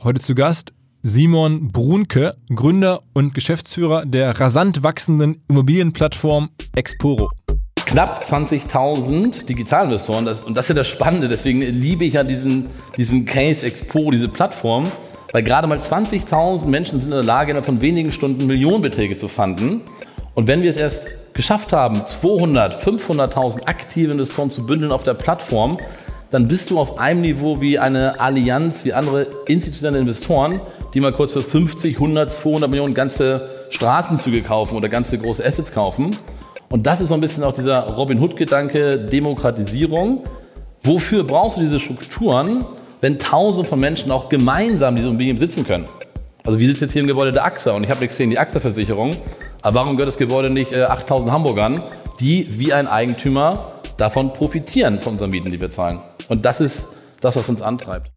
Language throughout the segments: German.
Heute zu Gast Simon Brunke, Gründer und Geschäftsführer der rasant wachsenden Immobilienplattform Exporo. Knapp 20.000 Digitalinvestoren, und das ist ja das Spannende, deswegen liebe ich ja diesen Case Exporo, diese Plattform, weil gerade mal 20.000 Menschen sind in der Lage, innerhalb von wenigen Stunden Millionenbeträge zu fanden. Und wenn wir es erst geschafft haben, 200.000, 500.000 aktive Investoren zu bündeln auf der Plattform, dann bist du auf einem Niveau wie eine Allianz, wie andere institutionelle Investoren, die mal kurz für 50, 100, 200 Millionen ganze Straßenzüge kaufen oder ganze große Assets kaufen. Und das ist so ein bisschen auch dieser Robin Hood-Gedanke, Demokratisierung. Wofür brauchst du diese Strukturen, wenn Tausende von Menschen auch gemeinsam diese Immobilien besitzen können? Also wir sitzen jetzt hier im Gebäude der AXA und ich habe nichts gegen die AXA-Versicherung, aber warum gehört das Gebäude nicht 8.000 Hamburgern, die wie ein Eigentümer davon profitieren, von unseren Mieten, die wir zahlen? Und das ist das, was uns antreibt.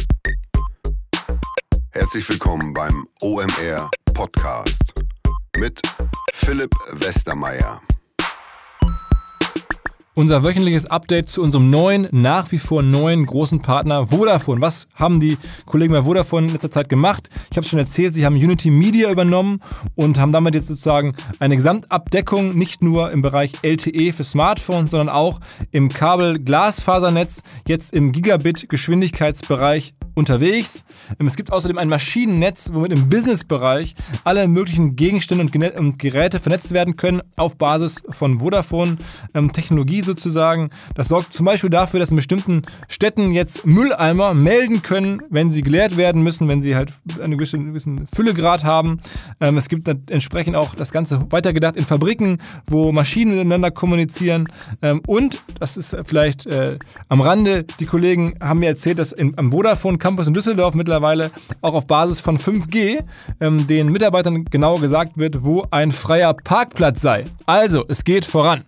Herzlich willkommen beim OMR Podcast mit Philipp Westermeier. Unser wöchentliches Update zu unserem nach wie vor neuen großen Partner Vodafone. Was haben die Kollegen bei Vodafone in letzter Zeit gemacht? Ich habe es schon erzählt, sie haben Unity Media übernommen und haben damit jetzt sozusagen eine Gesamtabdeckung, nicht nur im Bereich LTE für Smartphones, sondern auch im Kabel-Glasfasernetz, jetzt im Gigabit-Geschwindigkeitsbereich unterwegs. Es gibt außerdem ein Maschinennetz, womit im Businessbereich alle möglichen Gegenstände und Geräte vernetzt werden können auf Basis von Vodafone-Technologie sozusagen. Das sorgt zum Beispiel dafür, dass in bestimmten Städten jetzt Mülleimer melden können, wenn sie geleert werden müssen, wenn sie halt einen gewissen Füllegrad haben. Es gibt dann entsprechend auch das Ganze weitergedacht in Fabriken, wo Maschinen miteinander kommunizieren. Und, das ist vielleicht am Rande, die Kollegen haben mir erzählt, dass am Vodafone Campus in Düsseldorf mittlerweile auch auf Basis von 5G den Mitarbeitern genau gesagt wird, wo ein freier Parkplatz sei. Also, es geht voran.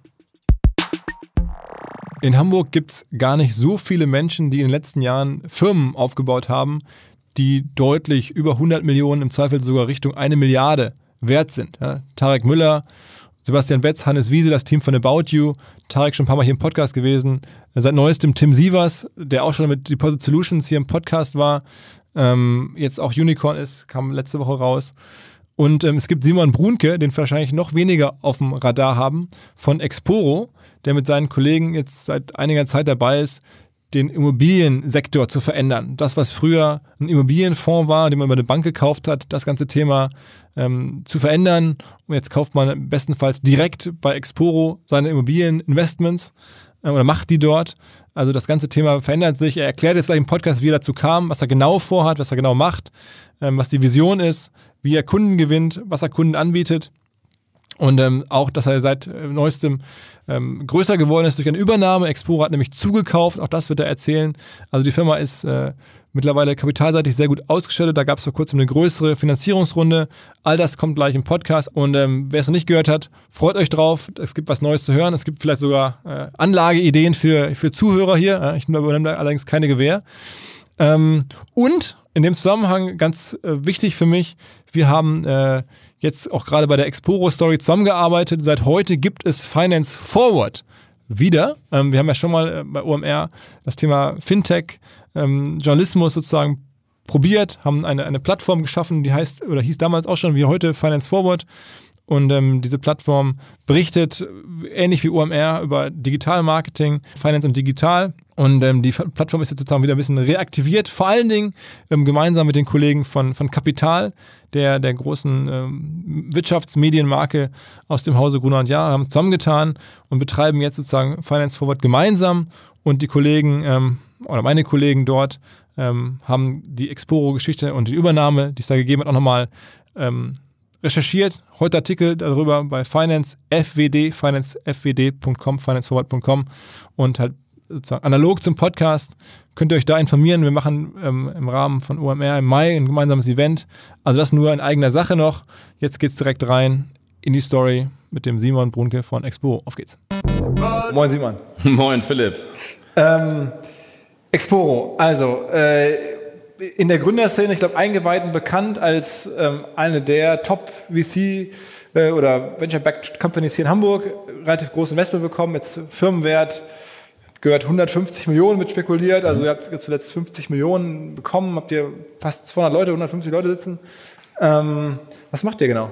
In Hamburg gibt es gar nicht so viele Menschen, die in den letzten Jahren Firmen aufgebaut haben, die deutlich über 100 Millionen, im Zweifel sogar Richtung 1 Milliarde wert sind. Ja, Tarek Müller, Sebastian Betz, Hannes Wiese, das Team von About You, Tarek schon ein paar Mal hier im Podcast gewesen, seit neuestem Tim Sievers, der auch schon mit Deposit Solutions hier im Podcast war, jetzt auch Unicorn ist, kam letzte Woche raus. Und es gibt Simon Brunke, den wahrscheinlich noch weniger auf dem Radar haben, von Exporo, der mit seinen Kollegen jetzt seit einiger Zeit dabei ist, den Immobiliensektor zu verändern. Das, was früher ein Immobilienfonds war, den man über eine Bank gekauft hat, das ganze Thema zu verändern. Und jetzt kauft man bestenfalls direkt bei Exporo seine Immobilieninvestments oder macht die dort. Also das ganze Thema verändert sich. Er erklärt jetzt gleich im Podcast, wie er dazu kam, was er genau vorhat, was er genau macht, was die Vision ist, wie er Kunden gewinnt, was er Kunden anbietet. Und auch, dass er seit neuestem größer geworden ist durch eine Übernahme. Exporo hat nämlich zugekauft, auch das wird er erzählen. Also die Firma ist mittlerweile kapitalseitig sehr gut ausgestattet. Da gab es vor kurzem eine größere Finanzierungsrunde. All das kommt gleich im Podcast. Und wer es noch nicht gehört hat, freut euch drauf. Es gibt was Neues zu hören. Es gibt vielleicht sogar Anlageideen für Zuhörer hier. Ich übernehme da allerdings keine Gewähr. Und in dem Zusammenhang ganz wichtig für mich, wir haben jetzt auch gerade bei der Exporo-Story zusammengearbeitet. Seit heute gibt es Finance Forward wieder. Wir haben ja schon mal bei OMR das Thema Fintech, Journalismus sozusagen probiert, haben eine Plattform geschaffen, die heißt oder hieß damals auch schon wie heute Finance Forward. Und diese Plattform berichtet ähnlich wie OMR über Digitalmarketing, Finance und Digital. Und die Plattform ist jetzt sozusagen wieder ein bisschen reaktiviert, vor allen Dingen gemeinsam mit den Kollegen von Kapital, der großen Wirtschaftsmedienmarke aus dem Hause Gruner + Jahr, haben zusammengetan und betreiben jetzt sozusagen Finance Forward gemeinsam. Und die Kollegen oder meine Kollegen dort haben die Exporo-Geschichte und die Übernahme, die es da gegeben hat, auch nochmal recherchiert. Heute Artikel darüber bei financefwd.com, financeforward.com und halt sozusagen analog zum Podcast könnt ihr euch da informieren. Wir machen im Rahmen von OMR im Mai ein gemeinsames Event. Also das nur in eigener Sache noch. Jetzt geht's direkt rein in die Story mit dem Simon Brunke von Exporo. Auf geht's. Moin Simon. Moin Philipp. Exporo, also in der Gründerszene, ich glaube, eingeweiht und bekannt als eine der Top-VC oder Venture-Backed Companies hier in Hamburg. Relativ großes Investment bekommen, jetzt Firmenwert gehört, 150 Millionen wird spekuliert. Also ihr habt zuletzt 50 Millionen bekommen, habt ihr fast 200 Leute, 150 Leute sitzen. Was macht ihr genau?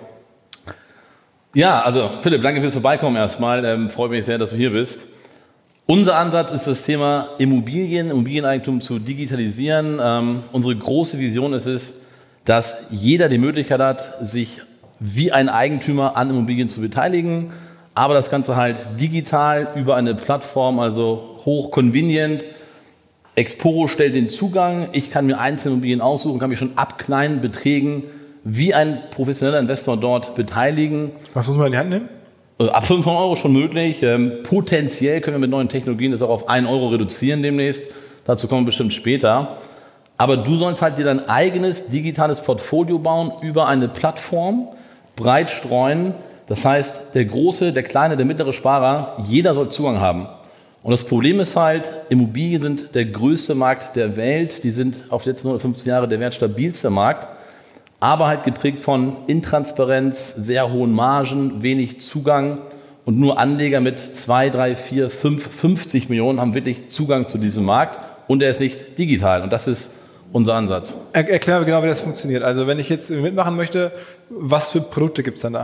Ja, also Philipp, danke fürs Vorbeikommen erstmal. Freut mich sehr, dass du hier bist. Unser Ansatz ist das Thema Immobilieneigentum zu digitalisieren. Unsere große Vision ist es, dass jeder die Möglichkeit hat, sich wie ein Eigentümer an Immobilien zu beteiligen, aber das Ganze halt digital über eine Plattform, also hoch convenient. Exporo stellt den Zugang, ich kann mir einzelne Immobilien aussuchen, kann mich schon ab kleinen Beträgen wie ein professioneller Investor dort beteiligen. Was muss man in die Hand nehmen? Ab 500 Euro schon möglich. Potenziell können wir mit neuen Technologien das auch auf 1 Euro reduzieren demnächst. Dazu kommen wir bestimmt später. Aber du sollst halt dir dein eigenes digitales Portfolio bauen über eine Plattform, breit streuen. Das heißt, der große, der kleine, der mittlere Sparer, jeder soll Zugang haben. Und das Problem ist halt, Immobilien sind der größte Markt der Welt. Die sind auf die letzten 150 Jahre der wertstabilste Markt. Aber halt geprägt von Intransparenz, sehr hohen Margen, wenig Zugang und nur Anleger mit 2, 3, 4, 5, 50 Millionen haben wirklich Zugang zu diesem Markt und er ist nicht digital und das ist unser Ansatz. Erklär mir genau, wie das funktioniert. Also wenn ich jetzt mitmachen möchte, was für Produkte gibt es dann da?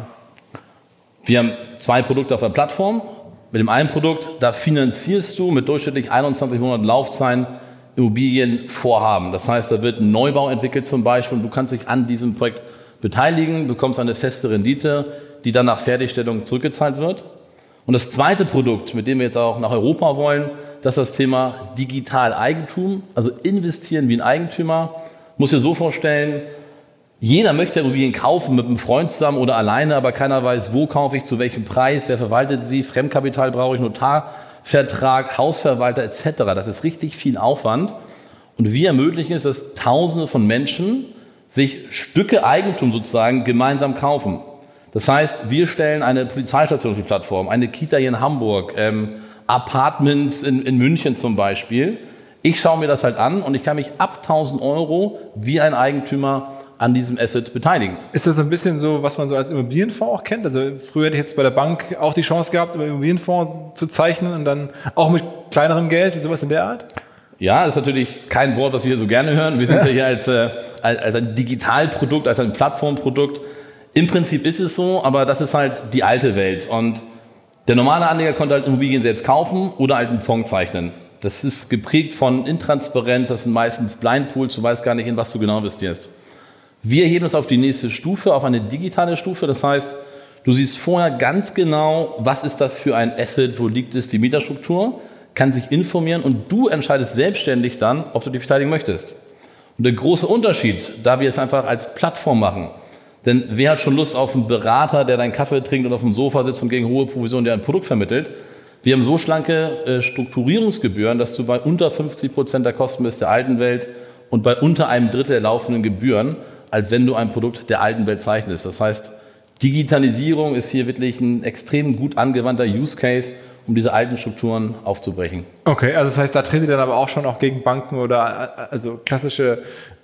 Wir haben 2 Produkte auf der Plattform. Mit dem einen Produkt, da finanzierst du mit durchschnittlich 21 Monaten Laufzeit Immobilienvorhaben. Das heißt, da wird ein Neubau entwickelt zum Beispiel und du kannst dich an diesem Projekt beteiligen, bekommst eine feste Rendite, die dann nach Fertigstellung zurückgezahlt wird. Und das zweite Produkt, mit dem wir jetzt auch nach Europa wollen, das ist das Thema Digitaleigentum, also investieren wie ein Eigentümer. Muss dir so vorstellen, jeder möchte Immobilien kaufen mit einem Freund zusammen oder alleine, aber keiner weiß, wo kaufe ich, zu welchem Preis, wer verwaltet sie, Fremdkapital brauche ich, Notarvertrag, Hausverwalter etc. Das ist richtig viel Aufwand. Und wir ermöglichen es, dass Tausende von Menschen sich Stücke Eigentum sozusagen gemeinsam kaufen. Das heißt, wir stellen eine Polizeistation auf die Plattform, eine Kita hier in Hamburg, Apartments in München zum Beispiel. Ich schaue mir das halt an und ich kann mich ab 1.000 Euro wie ein Eigentümer an diesem Asset beteiligen. Ist das ein bisschen so, was man so als Immobilienfonds auch kennt? Also früher hätte ich jetzt bei der Bank auch die Chance gehabt, über Immobilienfonds zu zeichnen und dann auch mit kleinerem Geld, sowas in der Art? Ja, das ist natürlich kein Wort, was wir hier so gerne hören. Wir sind ja hier als ein Digitalprodukt, als ein Plattformprodukt. Im Prinzip ist es so, aber das ist halt die alte Welt. Und der normale Anleger konnte halt Immobilien selbst kaufen oder halt einen Fonds zeichnen. Das ist geprägt von Intransparenz, das sind meistens Blindpools, du weißt gar nicht, in was du genau investierst. Wir heben es auf die nächste Stufe, auf eine digitale Stufe. Das heißt, du siehst vorher ganz genau, was ist das für ein Asset, wo liegt es, die Mieterstruktur, kannst dich informieren und du entscheidest selbstständig dann, ob du dich beteiligen möchtest. Und der große Unterschied, da wir es einfach als Plattform machen, denn wer hat schon Lust auf einen Berater, der deinen Kaffee trinkt und auf dem Sofa sitzt und gegen hohe Provision der ein Produkt vermittelt? Wir haben so schlanke Strukturierungsgebühren, dass du bei unter 50% der Kosten bist der alten Welt und bei unter einem Drittel der laufenden Gebühren, als wenn du ein Produkt der alten Welt zeichnest. Das heißt, Digitalisierung ist hier wirklich ein extrem gut angewandter Use Case, um diese alten Strukturen aufzubrechen. Okay, also das heißt, da tretet ihr dann aber auch schon auch gegen Banken oder also klassische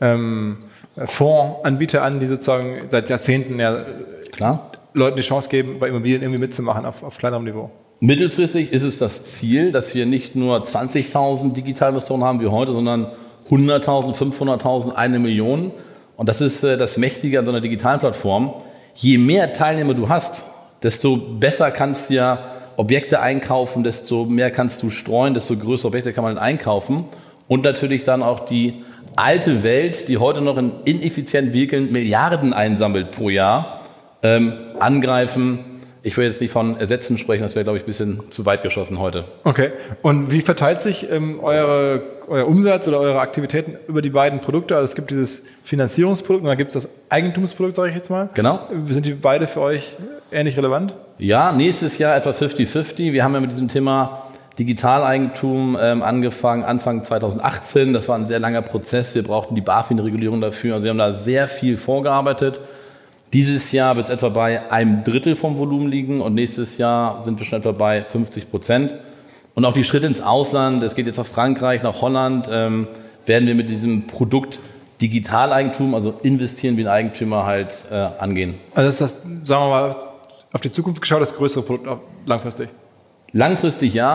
Fondsanbieter an, die sozusagen seit Jahrzehnten Leuten die Chance geben, bei Immobilien irgendwie mitzumachen auf kleinerem Niveau. Mittelfristig ist es das Ziel, dass wir nicht nur 20.000 Digitalinvestoren haben wie heute, sondern 100.000, 500.000, 1 Million. Und das ist das Mächtige an so einer digitalen Plattform. Je mehr Teilnehmer du hast, desto besser kannst du ja Objekte einkaufen, desto mehr kannst du streuen, desto größere Objekte kann man einkaufen. Und natürlich dann auch die alte Welt, die heute noch in ineffizienten Vehikeln Milliarden einsammelt pro Jahr, angreifen. Ich will jetzt nicht von Ersetzen sprechen, das wäre, glaube ich, ein bisschen zu weit geschossen heute. Okay. Und wie verteilt sich euer Umsatz oder eure Aktivitäten über die beiden Produkte? Also es gibt dieses Finanzierungsprodukt und dann gibt es das Eigentumsprodukt, sage ich jetzt mal. Genau. Sind die beide für euch ähnlich relevant? Ja, nächstes Jahr etwa 50-50. Wir haben ja mit diesem Thema Digitaleigentum angefangen, Anfang 2018. Das war ein sehr langer Prozess. Wir brauchten die BaFin-Regulierung dafür. Also wir haben da sehr viel vorgearbeitet. Dieses Jahr wird es etwa bei 1/3 vom Volumen liegen und nächstes Jahr sind wir schon etwa bei 50%. Und auch die Schritte ins Ausland, es geht jetzt nach Frankreich, nach Holland, werden wir mit diesem Produkt Digitaleigentum, also investieren wie ein Eigentümer halt angehen. Also ist das, sagen wir mal, auf die Zukunft geschaut, das größere Produkt langfristig? Langfristig ja.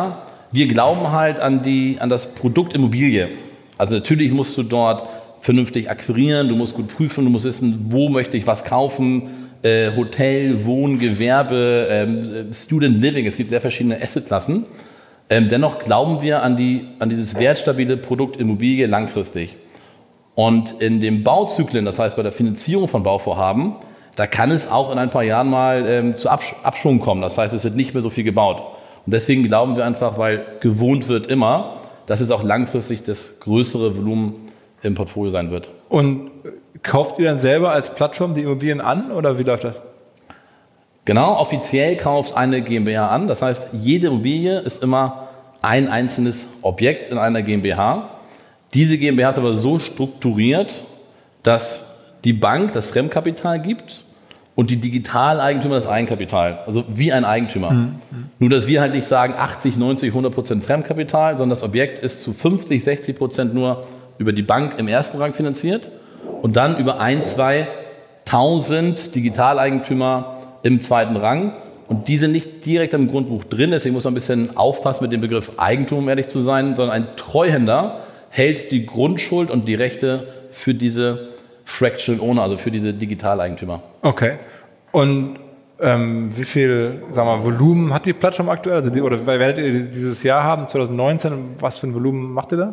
Wir glauben halt an das Produkt Immobilie. Also natürlich musst du dort vernünftig akquirieren, du musst gut prüfen, du musst wissen, wo möchte ich was kaufen, Hotel, Wohn, Gewerbe, Student Living, es gibt sehr verschiedene Assetklassen. Dennoch glauben wir an dieses wertstabile Produkt Immobilie langfristig. Und in den Bauzyklen, das heißt bei der Finanzierung von Bauvorhaben, da kann es auch in ein paar Jahren mal zu Abschwung kommen. Das heißt, es wird nicht mehr so viel gebaut. Und deswegen glauben wir einfach, weil gewohnt wird immer, dass es auch langfristig das größere Volumen im Portfolio sein wird. Und kauft ihr dann selber als Plattform die Immobilien an oder wie läuft das? Genau, offiziell kauft eine GmbH an. Das heißt, jede Immobilie ist immer ein einzelnes Objekt in einer GmbH. Diese GmbH ist aber so strukturiert, dass die Bank das Fremdkapital gibt und die Digitaleigentümer das Eigenkapital. Also wie ein Eigentümer. Nur, dass wir halt nicht sagen 80, 90, 100% Fremdkapital, sondern das Objekt ist zu 50, 60% nur über die Bank im ersten Rang finanziert und dann über 1.000, 2.000 Digitaleigentümer im zweiten Rang. Und die sind nicht direkt im Grundbuch drin, deswegen muss man ein bisschen aufpassen mit dem Begriff Eigentum, um ehrlich zu sein, sondern ein Treuhänder hält die Grundschuld und die Rechte für diese Fractional Owner, also für diese Digitaleigentümer. Okay. Und wie viel, Volumen hat die Plattform aktuell? Also oder werdet ihr dieses Jahr haben, 2019? Was für ein Volumen macht ihr da?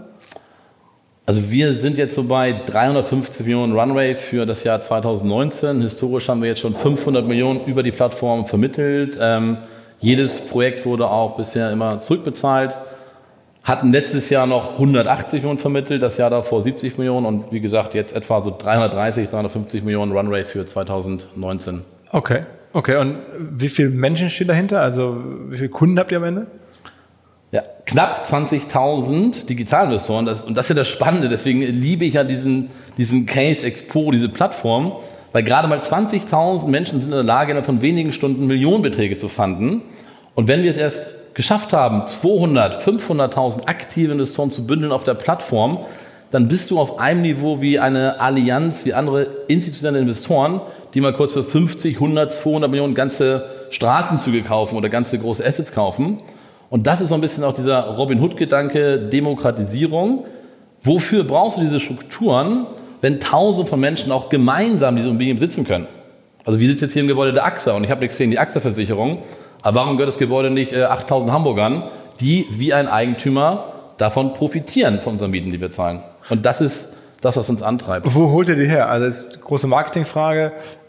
Also wir sind jetzt so bei 350 Millionen Runway für das Jahr 2019. Historisch haben wir jetzt schon 500 Millionen über die Plattform vermittelt. Jedes Projekt wurde auch bisher immer zurückbezahlt. Hatten letztes Jahr noch 180 Millionen vermittelt, das Jahr davor 70 Millionen und wie gesagt jetzt etwa so 330, 350 Millionen Runrate für 2019. Okay. Und wie viele Menschen stehen dahinter? Also wie viele Kunden habt ihr am Ende? Ja, knapp 20.000 Digitalinvestoren. Und das ist ja das Spannende. Deswegen liebe ich ja diesen Case Expo, diese Plattform, weil gerade mal 20.000 Menschen sind in der Lage, innerhalb von wenigen Stunden Millionenbeträge zu fanden. Und wenn wir es erst geschafft haben, 200, 500.000 aktive Investoren zu bündeln auf der Plattform, dann bist du auf einem Niveau wie eine Allianz, wie andere institutionelle Investoren, die mal kurz für 50, 100, 200 Millionen ganze Straßenzüge kaufen oder ganze große Assets kaufen. Und das ist so ein bisschen auch dieser Robin Hood-Gedanke, Demokratisierung. Wofür brauchst du diese Strukturen, wenn Tausende von Menschen auch gemeinsam diese Immobilien besitzen können? Also wir sitzen jetzt hier im Gebäude der AXA und ich habe nichts gegen die AXA-Versicherung, aber warum gehört das Gebäude nicht 8.000 Hamburgern, die wie ein Eigentümer davon profitieren, von unseren Mieten, die wir zahlen? Und das ist das, was uns antreibt. Wo holt ihr die her? Also das ist eine große Marketingfrage.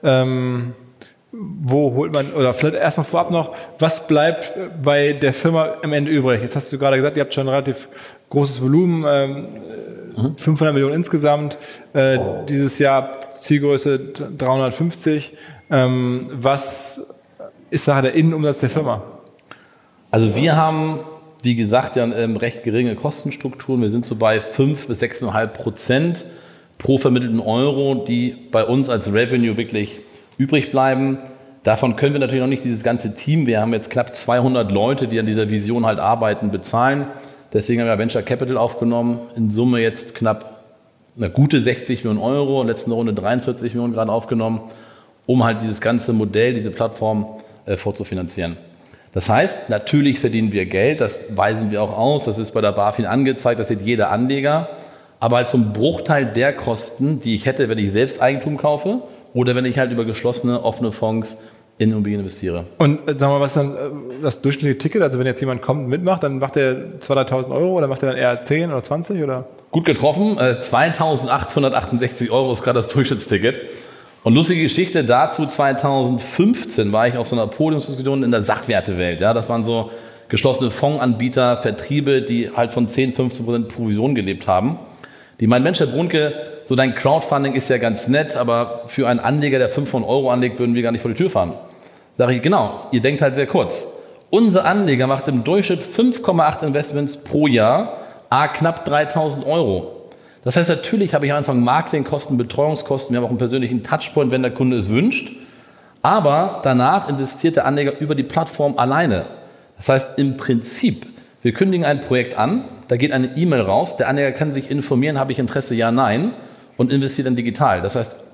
Wo holt man, oder vielleicht erstmal vorab noch, was bleibt bei der Firma am Ende übrig? Jetzt hast du gerade gesagt, ihr habt schon ein relativ großes Volumen, 500 Millionen insgesamt, dieses Jahr Zielgröße 350. Was ist nachher der Innenumsatz der Firma? Also wir haben, wie gesagt, ja recht geringe Kostenstrukturen. Wir sind so bei 5 bis 6,5% pro vermittelten Euro, die bei uns als Revenue wirklich übrig bleiben. Davon können wir natürlich noch nicht dieses ganze Team, wir haben jetzt knapp 200 Leute, die an dieser Vision halt arbeiten, bezahlen. Deswegen haben wir Venture Capital aufgenommen, in Summe jetzt knapp eine gute 60 Millionen Euro, in der letzten Runde 43 Millionen gerade aufgenommen, um halt dieses ganze Modell, diese Plattform vorzufinanzieren. Das heißt, natürlich verdienen wir Geld, das weisen wir auch aus, das ist bei der BaFin angezeigt, das sieht jeder Anleger, aber halt zum Bruchteil der Kosten, die ich hätte, wenn ich selbst Eigentum kaufe, oder wenn ich halt über geschlossene, offene Fonds in Immobilien investiere. Und sagen wir mal, was ist dann das durchschnittliche Ticket? Also wenn jetzt jemand kommt und mitmacht, dann macht er 2.000, 3.000 Euro oder macht er dann eher 10 oder 20? Oder? Gut getroffen, 2.868 Euro ist gerade das Durchschnittsticket. Und lustige Geschichte dazu, 2015 war ich auf so einer Podiumsdiskussion in der Sachwertewelt. Ja, das waren so geschlossene Fondsanbieter, Vertriebe, die halt von 10, 15% Provision gelebt haben. Die meinen, Mensch, Herr Brunke, so dein Crowdfunding ist ja ganz nett, aber für einen Anleger, der 500 Euro anlegt, würden wir gar nicht vor die Tür fahren. Sage ich, genau, ihr denkt halt sehr kurz. Unser Anleger macht im Durchschnitt 5,8 Investments pro Jahr, knapp 3.000 Euro. Das heißt, natürlich habe ich am Anfang Marketingkosten, Betreuungskosten, wir haben auch einen persönlichen Touchpoint, wenn der Kunde es wünscht. Aber danach investiert der Anleger über die Plattform alleine. Das heißt, im Prinzip, wir kündigen ein Projekt an, da geht eine E-Mail raus, der Anleger kann sich informieren, habe ich Interesse, ja, nein, und investiert dann digital. Das heißt,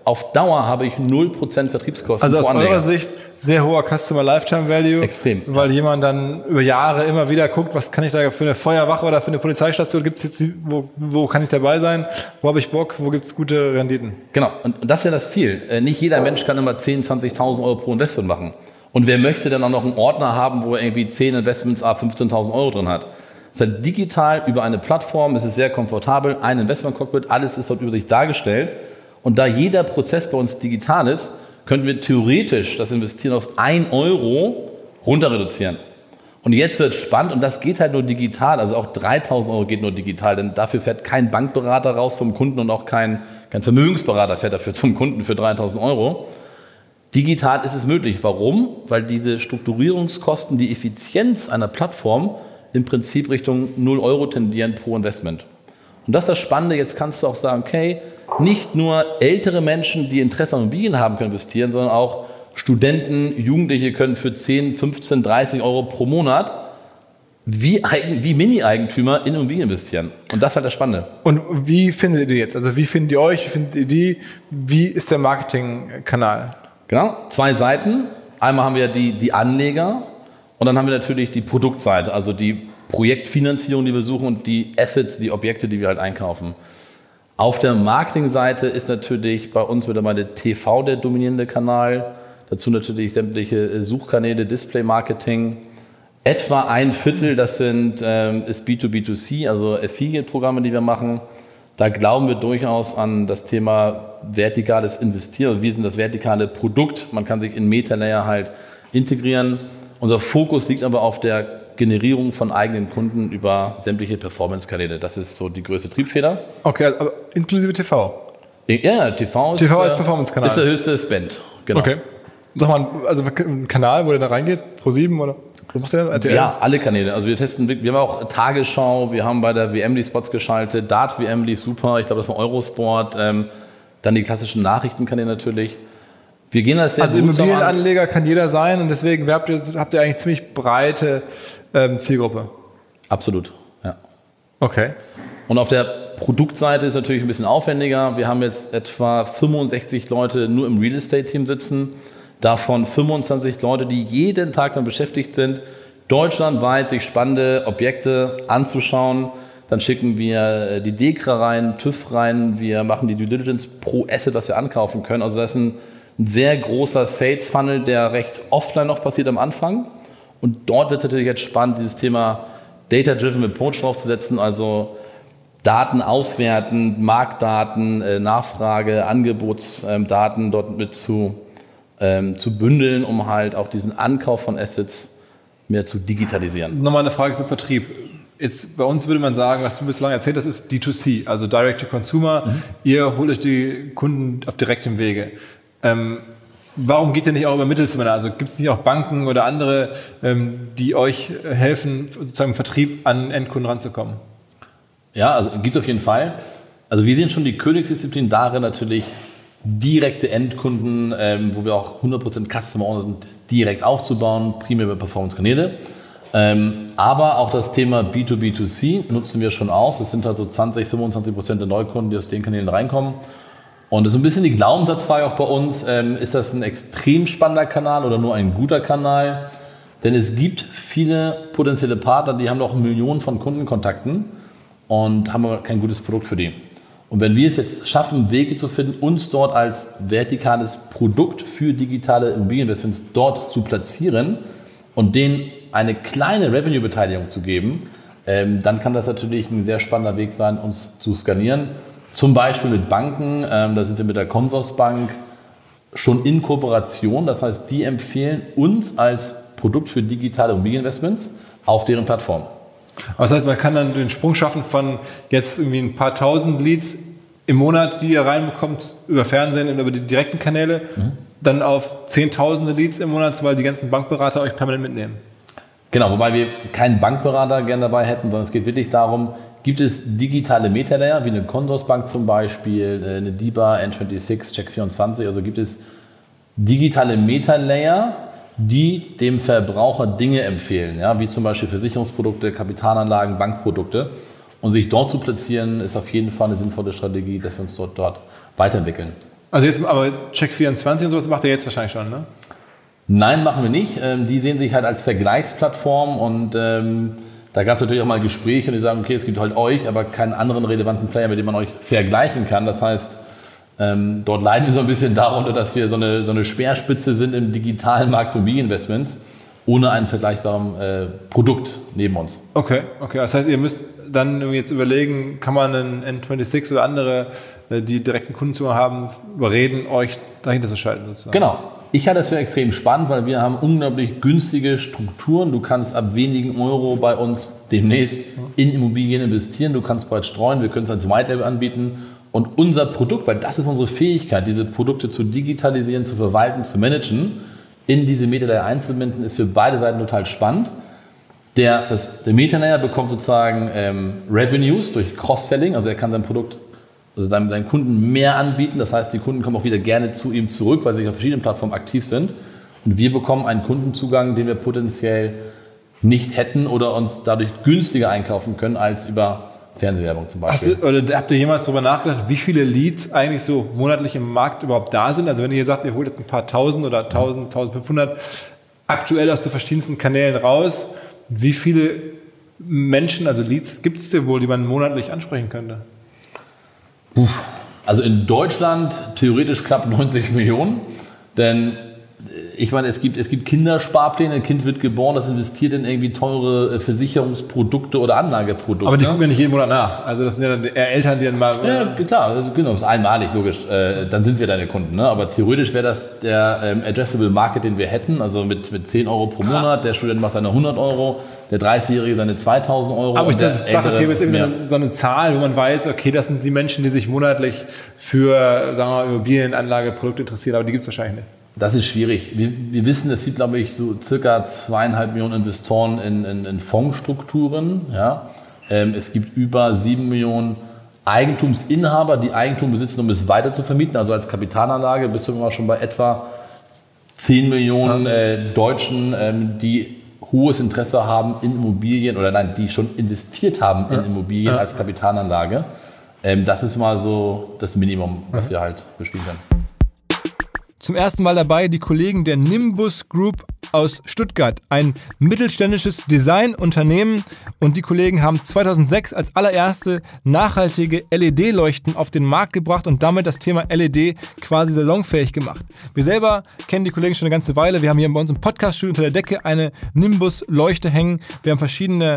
auf Dauer habe ich 0% Vertriebskosten. Also aus eurer Sicht sehr hoher Customer Lifetime Value. Extrem. Weil jemand dann über Jahre immer wieder guckt, was kann ich da für eine Feuerwache oder für eine Polizeistation, gibt's jetzt, wo kann ich dabei sein, wo habe ich Bock, wo gibt's gute Renditen? Genau, und das ist ja das Ziel. Nicht jeder Mensch kann immer 10.000, 20.000 Euro pro Investment machen. Und wer möchte dann auch noch einen Ordner haben, wo er irgendwie 10 Investments 15.000 Euro drin hat? Das heißt, digital über eine Plattform, es ist sehr komfortabel, ein Investment-Cockpit, alles ist dort über sich dargestellt. Und da jeder Prozess bei uns digital ist, könnten wir theoretisch das Investieren auf 1 Euro runter reduzieren. Und jetzt wird es spannend und das geht halt nur digital, also auch 3.000 Euro geht nur digital, denn dafür fährt kein Bankberater raus zum Kunden und auch kein Vermögensberater fährt dafür zum Kunden für 3.000 Euro. Digital ist es möglich. Warum? Weil diese Strukturierungskosten, die Effizienz einer Plattform im Prinzip Richtung 0 Euro tendieren pro Investment. Und das ist das Spannende, jetzt kannst du auch sagen, okay, nicht nur ältere Menschen, die Interesse an Immobilien haben, können investieren, sondern auch Studenten, Jugendliche können für 10, 15, 30 Euro pro Monat wie Mini-Eigentümer in Immobilien investieren. Und das ist halt das Spannende. Und wie findet ihr die jetzt? Also wie findet ihr euch? Wie findet ihr die? Wie ist der Marketingkanal? Genau, 2 Seiten. Einmal haben wir die Anleger und dann haben wir natürlich die Produktseite, also die Projektfinanzierung, die wir suchen und die Assets, die Objekte, die wir halt einkaufen. Auf der Marketingseite ist natürlich bei uns wieder mal der TV der dominierende Kanal. Dazu natürlich sämtliche Suchkanäle, Display-Marketing. Etwa 1/4, das ist B2B2C, also Affiliate-Programme, die wir machen. Da glauben wir durchaus an das Thema vertikales Investieren. Also wir sind das vertikale Produkt. Man kann sich in Meta-Layer halt integrieren. Unser Fokus liegt aber auf der Generierung von eigenen Kunden über sämtliche Performance-Kanäle. Das ist so die größte Triebfeder. Okay, aber inklusive TV? Ja, TV ist Performance-Kanal. Ist der höchste Spend. Genau. Okay. Sag mal, also ein Kanal, wo der da reingeht? Pro7 oder? Was macht der denn? Ja, alle Kanäle. Also wir haben auch Tagesschau, wir haben bei der WM die Spots geschaltet, Dart-WM lief super, ich glaube das war Eurosport, dann die klassischen Nachrichtenkanäle natürlich. Wir gehen das sehr also Immobilienanleger kann jeder sein und deswegen habt ihr eigentlich ziemlich breite Zielgruppe. Absolut, ja. Okay. Und auf der Produktseite ist natürlich ein bisschen aufwendiger. Wir haben jetzt etwa 65 Leute nur im Real Estate Team sitzen, davon 25 Leute, die jeden Tag dann beschäftigt sind, deutschlandweit sich spannende Objekte anzuschauen. Dann schicken wir die DEKRA rein, TÜV rein, wir machen die Due Diligence pro Asset, was wir ankaufen können. Also das ist ein sehr großer Sales Funnel, der recht offline noch passiert am Anfang. Und dort wird es natürlich jetzt spannend, dieses Thema Data-Driven Approach draufzusetzen, also Daten auswerten, Marktdaten, Nachfrage, Angebotsdaten dort mit zu bündeln, um halt auch diesen Ankauf von Assets mehr zu digitalisieren. Nochmal eine Frage zum Vertrieb. Jetzt bei uns würde man sagen, was du bislang erzählt hast, ist D2C, also Direct to Consumer. Ihr holt euch die Kunden auf direktem Wege. Warum geht ihr nicht auch über Mittelsmänner? Also gibt es nicht auch Banken oder andere, die euch helfen, sozusagen im Vertrieb an Endkunden ranzukommen? Ja, also gibt es auf jeden Fall. Also wir sehen schon die Königsdisziplin darin natürlich direkte Endkunden, wo wir auch 100% Customer Owner sind, direkt aufzubauen, primär über Performance-Kanäle. Aber auch das Thema B2B2C nutzen wir schon aus. Das sind halt so 20-25% der Neukunden, die aus den Kanälen reinkommen. Und das ist ein bisschen die Glaubenssatzfrage auch bei uns. Ist das ein extrem spannender Kanal oder nur ein guter Kanal? Denn es gibt viele potenzielle Partner, die haben noch Millionen von Kundenkontakten und haben aber kein gutes Produkt für die. Und wenn wir es jetzt schaffen, Wege zu finden, uns dort als vertikales Produkt für digitale Immobilieninvestments dort zu platzieren und denen eine kleine Revenue-Beteiligung zu geben, dann kann das natürlich ein sehr spannender Weg sein, uns zu skalieren. Zum Beispiel mit Banken, da sind wir mit der Consorsbank schon in Kooperation. Das heißt, die empfehlen uns als Produkt für digitale Immobilieninvestments auf deren Plattform. Aber das heißt, man kann dann den Sprung schaffen von jetzt irgendwie ein paar tausend Leads im Monat, die ihr reinbekommt über Fernsehen und über die direkten Kanäle, dann auf Zehntausende Leads im Monat, weil die ganzen Bankberater euch permanent mitnehmen. Genau, wobei wir keinen Bankberater gerne dabei hätten, sondern es geht wirklich darum, gibt es digitale Meta-Layer, wie eine Consorsbank zum Beispiel, eine DIBA, N26, Check24, also gibt es digitale Meta-Layer, die dem Verbraucher Dinge empfehlen, ja, wie zum Beispiel Versicherungsprodukte, Kapitalanlagen, Bankprodukte. Und sich dort zu platzieren, ist auf jeden Fall eine sinnvolle Strategie, dass wir uns dort weiterentwickeln. Also jetzt, aber Check24 und sowas macht ihr jetzt wahrscheinlich schon, ne? Nein, machen wir nicht. Die sehen sich halt als Vergleichsplattform und da gab es natürlich auch mal Gespräche und die sagen, okay, es gibt halt euch, aber keinen anderen relevanten Player, mit dem man euch vergleichen kann. Das heißt, dort leiden wir so ein bisschen darunter, dass wir so eine Speerspitze sind im digitalen Markt für Immobilieninvestments, ohne ein vergleichbares Produkt neben uns. Okay. Das heißt, ihr müsst dann jetzt überlegen, kann man einen N26 oder andere, die direkten Kundenzugang haben, überreden, euch dahinter zu schalten sozusagen. Genau. Ich halte das für extrem spannend, weil wir haben unglaublich günstige Strukturen. Du kannst ab wenigen Euro bei uns demnächst in Immobilien investieren. Du kannst bald streuen. Wir können es als White Label anbieten. Und unser Produkt, weil das ist unsere Fähigkeit, diese Produkte zu digitalisieren, zu verwalten, zu managen, in diese Meta-Layer einzubinden, ist für beide Seiten total spannend. Der Meta-Layer bekommt sozusagen Revenues durch Cross-Selling. Also er kann sein Produkt also seinen Kunden mehr anbieten. Das heißt, die Kunden kommen auch wieder gerne zu ihm zurück, weil sie auf verschiedenen Plattformen aktiv sind. Und wir bekommen einen Kundenzugang, den wir potenziell nicht hätten oder uns dadurch günstiger einkaufen können als über Fernsehwerbung zum Beispiel. Habt ihr jemals darüber nachgedacht, wie viele Leads eigentlich so monatlich im Markt überhaupt da sind? Also wenn ihr sagt, ihr holt jetzt ein paar tausend oder 1000, 1500 aktuell aus den verschiedensten Kanälen raus, wie viele Menschen, also Leads, gibt es dir wohl, die man monatlich ansprechen könnte? Also in Deutschland theoretisch knapp 90 Millionen, denn ich meine, es gibt Kindersparpläne, ein Kind wird geboren, das investiert in irgendwie teure Versicherungsprodukte oder Anlageprodukte. Aber die gucken ja nicht jeden Monat nach. Also das sind ja dann eher Eltern, die dann mal... Ja, klar, also genau, das ist einmalig, logisch. Dann sind es ja deine Kunden. Ne? Aber theoretisch wäre das der Addressable Market, den wir hätten, also mit 10 Euro pro Monat. Der Student macht seine 100 Euro, der 30-Jährige seine 2000 Euro. Aber ich dachte, es gäbe jetzt irgendwie so eine Zahl, wo man weiß, okay, das sind die Menschen, die sich monatlich für, sagen wir mal, Immobilienanlageprodukte interessieren, aber die gibt es wahrscheinlich nicht. Das ist schwierig. Wir wissen, es gibt, glaube ich, so circa 2,5 Millionen Investoren in Fondsstrukturen. Ja. Es gibt über 7 Millionen Eigentumsinhaber, die Eigentum besitzen, um es weiter zu vermieten. Also als Kapitalanlage bist du immer schon bei etwa 10 Millionen Deutschen, die hohes Interesse haben in Immobilien oder nein, die schon investiert haben in Immobilien als Kapitalanlage. Das ist mal so das Minimum, was wir halt bespielen können. Zum ersten Mal dabei die Kollegen der Nimbus Group aus Stuttgart, ein mittelständisches Designunternehmen, und die Kollegen haben 2006 als allererste nachhaltige LED-Leuchten auf den Markt gebracht und damit das Thema LED quasi salonfähig gemacht. Wir selber kennen die Kollegen schon eine ganze Weile. Wir haben hier bei uns im Podcast-Studio unter der Decke eine Nimbus-Leuchte hängen. Wir haben verschiedene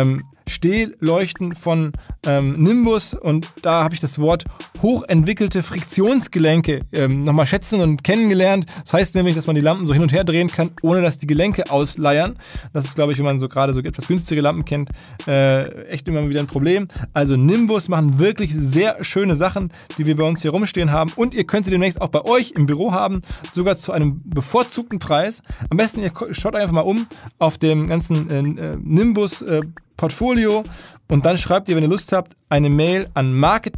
Stehleuchten von Nimbus und da habe ich das Wort hochentwickelte Friktionsgelenke nochmal schätzen und kennengelernt. Das heißt nämlich, dass man die Lampen so hin und her drehen kann, ohne dass die Gelenke ausleiern. Das ist, glaube ich, wenn man so gerade so etwas günstige Lampen kennt, echt immer wieder ein Problem. Also Nimbus machen wirklich sehr schöne Sachen, die wir bei uns hier rumstehen haben, und ihr könnt sie demnächst auch bei euch im Büro haben, sogar zu einem bevorzugten Preis. Am besten ihr schaut einfach mal um auf dem ganzen Nimbus Portfolio und dann schreibt ihr, wenn ihr Lust habt, eine Mail an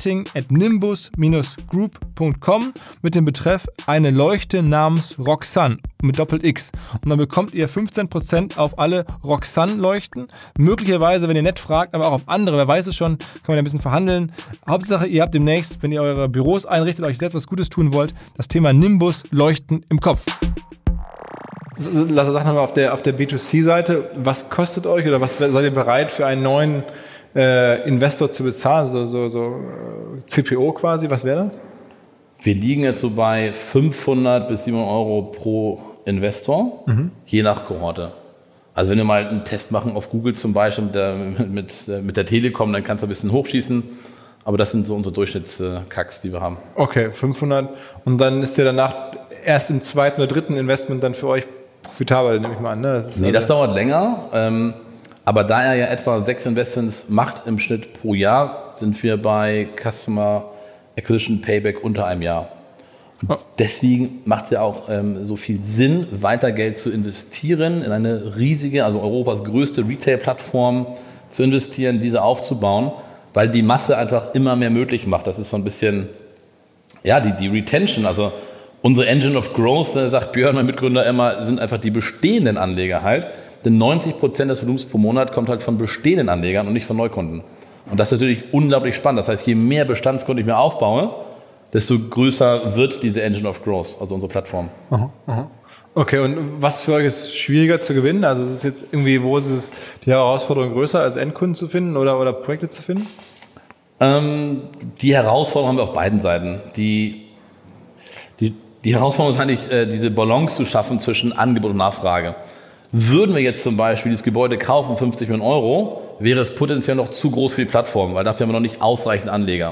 marketing@nimbus-group.com mit dem Betreff eine Leuchte namens Roxanne mit Doppel-X. Und dann bekommt ihr 15% auf alle Roxanne-Leuchten. Möglicherweise, wenn ihr nett fragt, aber auch auf andere, wer weiß es schon, kann man ja ein bisschen verhandeln. Hauptsache, ihr habt demnächst, wenn ihr eure Büros einrichtet, euch etwas Gutes tun wollt, das Thema Nimbus-Leuchten im Kopf. Lass uns sagen, auf der B2C-Seite, was kostet euch oder was seid ihr bereit für einen neuen Investor zu bezahlen, so CPO quasi, was wäre das? Wir liegen jetzt so bei 500 bis 700 Euro pro Investor, je nach Kohorte. Also wenn wir mal einen Test machen auf Google zum Beispiel mit der Telekom, dann kannst du ein bisschen hochschießen. Aber das sind so unsere Durchschnittskacks, die wir haben. Okay, 500. Und dann ist der danach erst im zweiten oder dritten Investment dann für euch profitabel, nehme ich mal an. Ne? Das dauert länger. Aber da er ja etwa 6 Investments macht im Schnitt pro Jahr, sind wir bei Customer Acquisition Payback unter einem Jahr. Und deswegen macht es ja auch so viel Sinn, weiter Geld zu investieren, in eine riesige, also Europas größte Retail-Plattform zu investieren, diese aufzubauen, weil die Masse einfach immer mehr möglich macht. Das ist so ein bisschen, ja, die Retention, also unsere Engine of Growth, sagt Björn, mein Mitgründer, immer, sind einfach die bestehenden Anleger halt. Denn 90% des Volumens pro Monat kommt halt von bestehenden Anlegern und nicht von Neukunden. Und das ist natürlich unglaublich spannend. Das heißt, je mehr Bestandskunden ich mir aufbaue, desto größer wird diese Engine of Growth, also unsere Plattform. Okay, und was für euch ist schwieriger zu gewinnen? Also ist es jetzt irgendwie, wo ist es die Herausforderung größer, als Endkunden zu finden oder Projekte zu finden? Die Herausforderung haben wir auf beiden Seiten. Die Herausforderung ist eigentlich, diese Balance zu schaffen zwischen Angebot und Nachfrage. Würden wir jetzt zum Beispiel dieses Gebäude kaufen, 50 Millionen Euro, wäre es potenziell noch zu groß für die Plattform, weil dafür haben wir noch nicht ausreichend Anleger.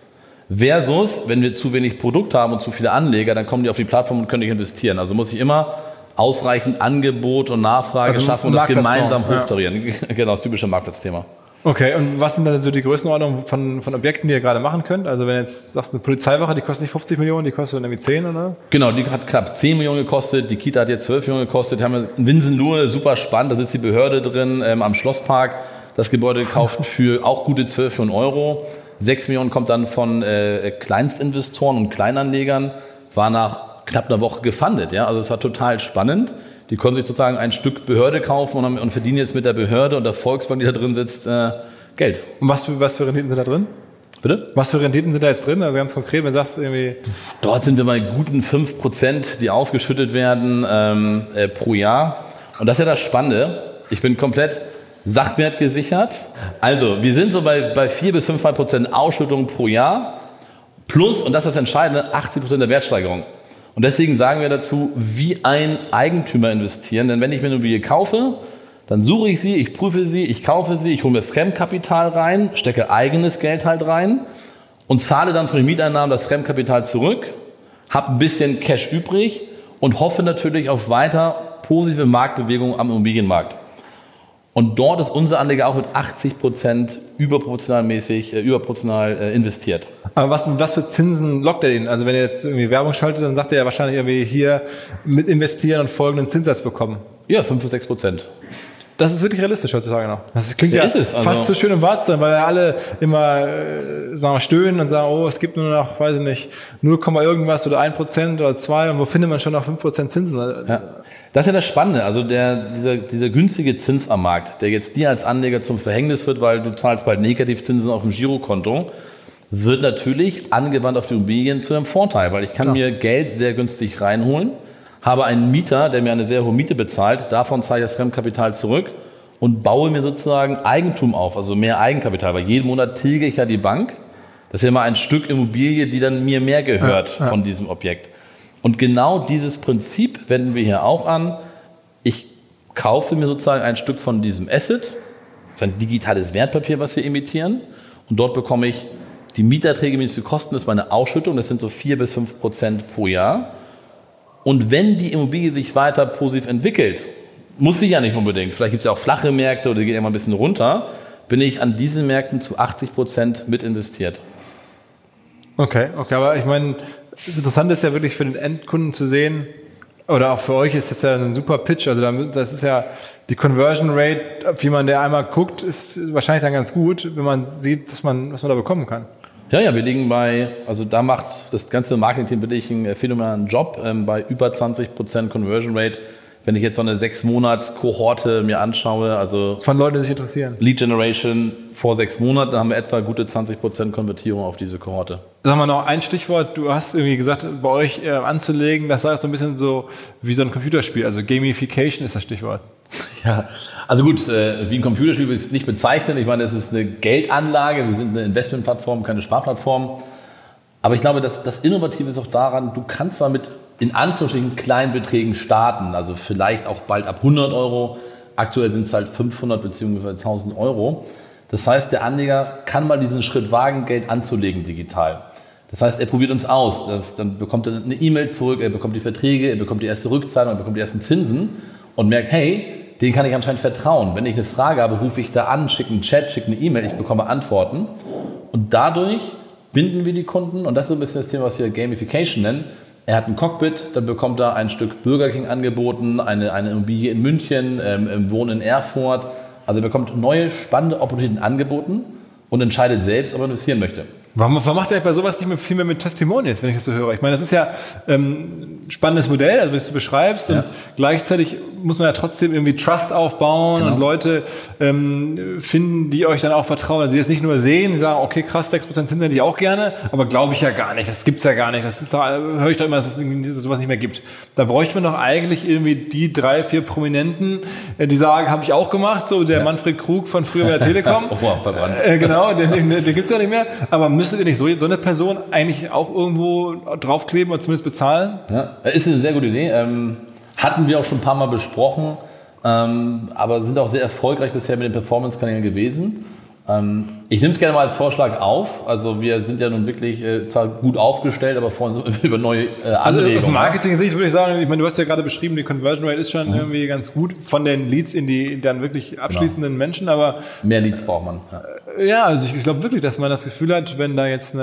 Versus, wenn wir zu wenig Produkt haben und zu viele Anleger, dann kommen die auf die Plattform und können nicht investieren. Also muss ich immer ausreichend Angebot und Nachfrage schaffen und das gemeinsam hochtarieren. Genau, das typische Marktplatzthema. Okay, und was sind dann so die Größenordnungen von Objekten, die ihr gerade machen könnt? Also wenn jetzt sagst, eine Polizeiwache, die kostet nicht 50 Millionen, die kostet dann irgendwie 10, oder? Genau, die hat knapp 10 Millionen gekostet, die Kita hat jetzt 12 Millionen gekostet, die haben wir in Winsenlohe, super spannend, da sitzt die Behörde drin, am Schlosspark, das Gebäude gekauft für auch gute 12 Millionen Euro. 6 Millionen kommt dann von Kleinstinvestoren und Kleinanlegern, war nach knapp einer Woche gefundet, ja, also es war total spannend. Die konnten sich sozusagen ein Stück Behörde kaufen und verdienen jetzt mit der Behörde und der Volksbank, die da drin sitzt, Geld. Und was für Renditen sind da drin? Bitte? Was für Renditen sind da jetzt drin? Also ganz konkret, wenn du sagst irgendwie... Dort sind wir bei guten 5%, die ausgeschüttet werden pro Jahr. Und das ist ja das Spannende. Ich bin komplett sachwertgesichert. Also wir sind so bei 4 bis 5% Ausschüttung pro Jahr plus, und das ist das Entscheidende, 80% der Wertsteigerung. Und deswegen sagen wir dazu, wie ein Eigentümer investieren. Denn wenn ich mir eine Immobilie kaufe, dann suche ich sie, ich prüfe sie, ich kaufe sie, ich hole mir Fremdkapital rein, stecke eigenes Geld halt rein und zahle dann von den Mieteinnahmen das Fremdkapital zurück, habe ein bisschen Cash übrig und hoffe natürlich auf weiter positive Marktbewegungen am Immobilienmarkt. Und dort ist unser Anleger auch mit 80% überproportional investiert. Aber was für Zinsen lockt er den? Also wenn er jetzt irgendwie Werbung schaltet, dann sagt er ja wahrscheinlich irgendwie hier mit investieren und folgenden Zinssatz bekommen. Ja, 5 bis 6%. Das ist wirklich realistisch heutzutage noch. Das klingt ja fast zu schön, um wahr zu sein, weil ja alle immer stöhnen und sagen, oh, es gibt nur noch, weiß ich nicht, 0, irgendwas oder 1% oder 2%. Und wo findet man schon noch 5% Zinsen? Ja. Das ist ja das Spannende. Also dieser günstige Zins am Markt, der jetzt dir als Anleger zum Verhängnis wird, weil du zahlst bald Negativzinsen auf dem Girokonto, wird natürlich angewandt auf die Immobilien zu einem Vorteil, weil ich kann mir Geld sehr günstig reinholen, habe einen Mieter, der mir eine sehr hohe Miete bezahlt, davon zahle ich das Fremdkapital zurück und baue mir sozusagen Eigentum auf, also mehr Eigenkapital, weil jeden Monat tilge ich ja die Bank. Das ist ja immer ein Stück Immobilie, die dann mir mehr gehört von diesem Objekt. Und genau dieses Prinzip wenden wir hier auch an. Ich kaufe mir sozusagen ein Stück von diesem Asset, das ist ein digitales Wertpapier, was wir emittieren, und dort bekomme ich die Mieterträge minus die Kosten, das ist meine Ausschüttung, das sind so 4 bis 5% pro Jahr. Und wenn die Immobilie sich weiter positiv entwickelt, muss sie ja nicht unbedingt, vielleicht gibt es ja auch flache Märkte oder die gehen immer ein bisschen runter, bin ich an diesen Märkten zu 80% mit investiert. Okay, aber ich meine, das Interessante ist ja wirklich für den Endkunden zu sehen, oder auch für euch ist das ja ein super Pitch, also das ist ja die Conversion Rate, auf jemanden, der einmal guckt, ist wahrscheinlich dann ganz gut, wenn man sieht, was man da bekommen kann. Ja, wir liegen also da macht das ganze Marketing-Team wirklich einen phänomenalen Job, bei über 20% Conversion Rate. Wenn ich jetzt so eine 6-Monats-Kohorte mir anschaue, also von Leuten, die sich interessieren. Lead Generation vor 6 Monaten, haben wir etwa gute 20% Konvertierung auf diese Kohorte. Sagen wir noch ein Stichwort, du hast irgendwie gesagt, bei euch anzulegen, das sei so ein bisschen so wie so ein Computerspiel, also Gamification ist das Stichwort. Ja, also gut, wie ein Computerspiel will ich es nicht bezeichnen. Ich meine, es ist eine Geldanlage, wir sind eine Investmentplattform, keine Sparplattform. Aber ich glaube, das Innovative ist auch daran, du kannst damit in Anführungsstrichen kleinen Beträgen starten, also vielleicht auch bald ab 100 Euro. Aktuell sind es halt 500 bzw. 1000 Euro. Das heißt, der Anleger kann mal diesen Schritt wagen, Geld anzulegen digital. Das heißt, er probiert uns aus. Dann bekommt er eine E-Mail zurück, er bekommt die Verträge, er bekommt die erste Rückzahlung, er bekommt die ersten Zinsen und merkt, hey, den kann ich anscheinend vertrauen. Wenn ich eine Frage habe, rufe ich da an, schicke einen Chat, schicke eine E-Mail, ich bekomme Antworten. Und dadurch binden wir die Kunden, und das ist so ein bisschen das Thema, was wir Gamification nennen. Er hat ein Cockpit, dann bekommt er ein Stück Burger King angeboten, eine Immobilie in München, Wohnen in Erfurt. Also er bekommt neue, spannende Opportunitäten angeboten und entscheidet selbst, ob er investieren möchte. Warum macht ihr bei sowas nicht viel mehr mit Testimonials, wenn ich das so höre? Ich meine, das ist ja ein spannendes Modell, also wie du es beschreibst, und gleichzeitig muss man ja trotzdem irgendwie Trust aufbauen und Leute finden, die euch dann auch vertrauen. Also die das nicht nur sehen, die sagen, okay, krass, 6% Zinsen hätte ich auch gerne, aber glaube ich ja gar nicht, das gibt's ja gar nicht. Das ist doch, höre ich doch immer, dass es sowas nicht mehr gibt. Da bräuchte man doch eigentlich irgendwie die 3, 4 Prominenten, die sagen, habe ich auch gemacht, so der Manfred Krug von früher bei der Telekom. verbrannt. Genau, den gibt's ja nicht mehr. Aber müsstet ihr nicht so eine Person eigentlich auch irgendwo draufkleben oder zumindest bezahlen? Ja, ist eine sehr gute Idee. Hatten wir auch schon ein paar Mal besprochen, aber sind auch sehr erfolgreich bisher mit den Performance-Kanälen gewesen. Ich nehme es gerne mal als Vorschlag auf. Also wir sind ja nun wirklich zwar gut aufgestellt, aber freuen uns über neue Anregungen. Also aus Marketing-Sicht würde ich sagen, ich meine, du hast ja gerade beschrieben, die Conversion Rate ist schon irgendwie ganz gut von den Leads in die dann wirklich abschließenden Menschen, aber mehr Leads braucht man. Ja, also ich glaube wirklich, dass man das Gefühl hat, wenn da jetzt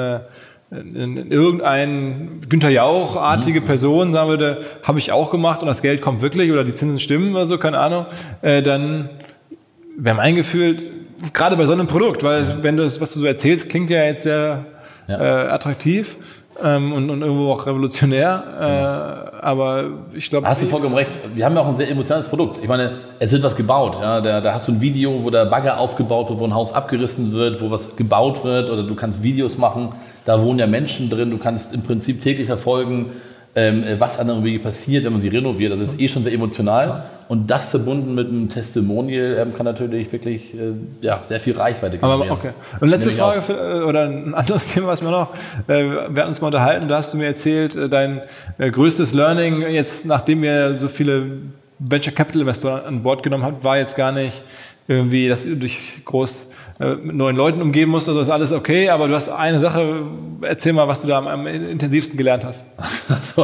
irgendein Günther Jauch-artige Person sagen würde, habe ich auch gemacht und das Geld kommt wirklich oder die Zinsen stimmen oder so, keine Ahnung, dann wäre mein Gefühl, gerade bei so einem Produkt, weil wenn du das, was du so erzählst, klingt ja jetzt sehr attraktiv und irgendwo auch revolutionär, aber ich glaube... Hast du vollkommen recht, wir haben ja auch ein sehr emotionales Produkt. Ich meine, es wird was gebaut, ja? Da hast du ein Video, wo der Bagger aufgebaut wird, wo ein Haus abgerissen wird, wo was gebaut wird, oder du kannst Videos machen, da wohnen ja Menschen drin, du kannst im Prinzip täglich verfolgen, was an der Immobilie passiert, wenn man sie renoviert. Das ist schon sehr emotional. Und das verbunden mit einem Testimonial kann natürlich wirklich sehr viel Reichweite generieren. Okay. Und letzte Frage oder ein anderes Thema, was wir noch, wir hatten uns mal unterhalten, da hast du mir erzählt, dein größtes Learning jetzt, nachdem ihr so viele Venture Capital Investoren an Bord genommen habt, war jetzt gar nicht irgendwie, dass du dich groß mit neuen Leuten umgeben musst, also ist alles okay, aber du hast eine Sache, erzähl mal, was du da am intensivsten gelernt hast. Achso,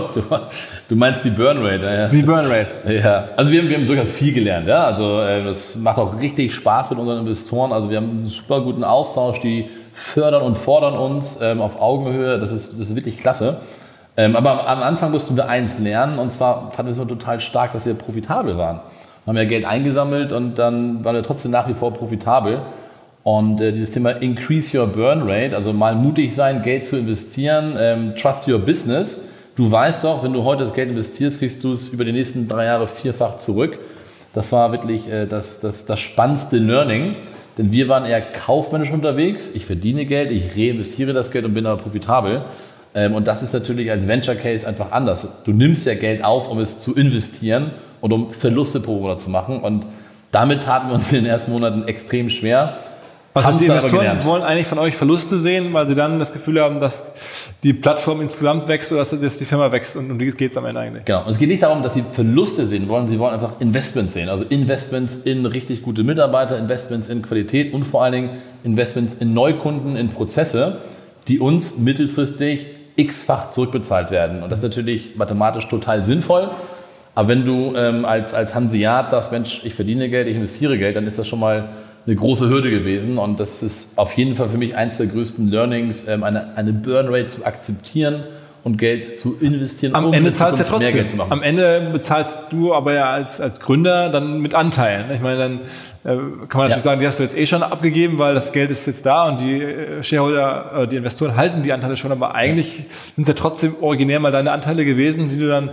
du meinst die Burnrate. Ja. Die Burnrate. Ja, also wir haben durchaus viel gelernt, ja, also das macht auch richtig Spaß mit unseren Investoren, also wir haben einen super guten Austausch, die fördern und fordern uns auf Augenhöhe, das ist wirklich klasse. Aber am Anfang mussten wir eins lernen, und zwar fanden wir es total stark, dass wir profitabel waren. Wir haben ja Geld eingesammelt und dann waren wir trotzdem nach wie vor profitabel. Und dieses Thema Increase Your Burn Rate, also mal mutig sein, Geld zu investieren, Trust Your Business. Du weißt doch, wenn du heute das Geld investierst, kriegst du es über die nächsten 3 Jahre 4-fach zurück. Das war wirklich das spannendste Learning, denn wir waren eher kaufmännisch unterwegs. Ich verdiene Geld, ich reinvestiere das Geld und bin aber profitabel. Und das ist natürlich als Venture Case einfach anders. Du nimmst ja Geld auf, um es zu investieren und um Verluste pro Monat zu machen. Und damit taten wir uns in den ersten Monaten extrem schwer. Was heißt, die Investoren wollen eigentlich von euch Verluste sehen, weil sie dann das Gefühl haben, dass die Plattform insgesamt wächst oder dass die Firma wächst, und um die geht es am Ende eigentlich. Genau. Und es geht nicht darum, dass sie Verluste sehen wollen, sie wollen einfach Investments sehen. Also Investments in richtig gute Mitarbeiter, Investments in Qualität und vor allen Dingen Investments in Neukunden, in Prozesse, die uns mittelfristig x-fach zurückbezahlt werden. Und das ist natürlich mathematisch total sinnvoll. Aber wenn du als Hanseat sagst, Mensch, ich verdiene Geld, ich investiere Geld, dann ist das schon mal eine große Hürde gewesen, und das ist auf jeden Fall für mich eins der größten Learnings, eine Burnrate zu akzeptieren und Geld zu investieren, am Ende zahlst du ja mehr Geld zu machen. Am Ende bezahlst du aber ja als Gründer dann mit Anteilen. Ich meine, dann kann man natürlich sagen, die hast du jetzt schon abgegeben, weil das Geld ist jetzt da und die Shareholder, die Investoren halten die Anteile schon, aber eigentlich sind es ja trotzdem originär mal deine Anteile gewesen, die du dann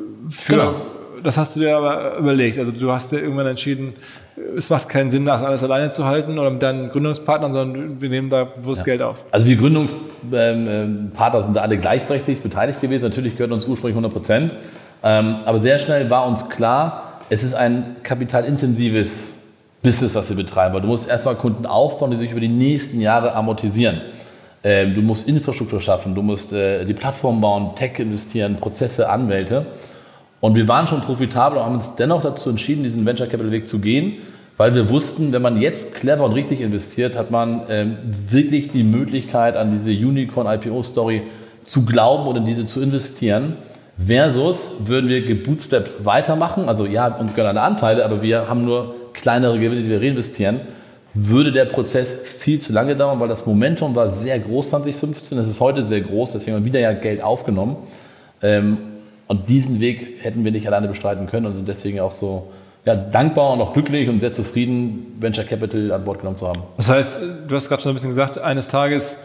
das hast du dir aber überlegt. Also du hast dir irgendwann entschieden, es macht keinen Sinn, das alles alleine zu halten oder mit deinen Gründungspartnern, sondern wir nehmen da bewusst Geld auf. Also wir Gründungspartner sind da alle gleichberechtigt beteiligt gewesen. Natürlich gehört uns ursprünglich 100%. Aber sehr schnell war uns klar, es ist ein kapitalintensives Business, was wir betreiben. Weil du musst erstmal Kunden aufbauen, die sich über die nächsten Jahre amortisieren. Du musst Infrastruktur schaffen, du musst die Plattform bauen, Tech investieren, Prozesse, Anwälte. Und wir waren schon profitabel und haben uns dennoch dazu entschieden, diesen Venture Capital Weg zu gehen, weil wir wussten, wenn man jetzt clever und richtig investiert, hat man wirklich die Möglichkeit, an diese Unicorn-IPO-Story zu glauben und in diese zu investieren. Versus würden wir gebootstrapped weitermachen, also ja, uns gönnen alle Anteile, aber wir haben nur kleinere Gewinne, die wir reinvestieren, würde der Prozess viel zu lange dauern, weil das Momentum war sehr groß 2015, das ist heute sehr groß, deswegen haben wir wieder Geld aufgenommen. Und diesen Weg hätten wir nicht alleine bestreiten können und sind deswegen auch so dankbar und auch glücklich und sehr zufrieden, Venture Capital an Bord genommen zu haben. Das heißt, du hast gerade schon ein bisschen gesagt, eines Tages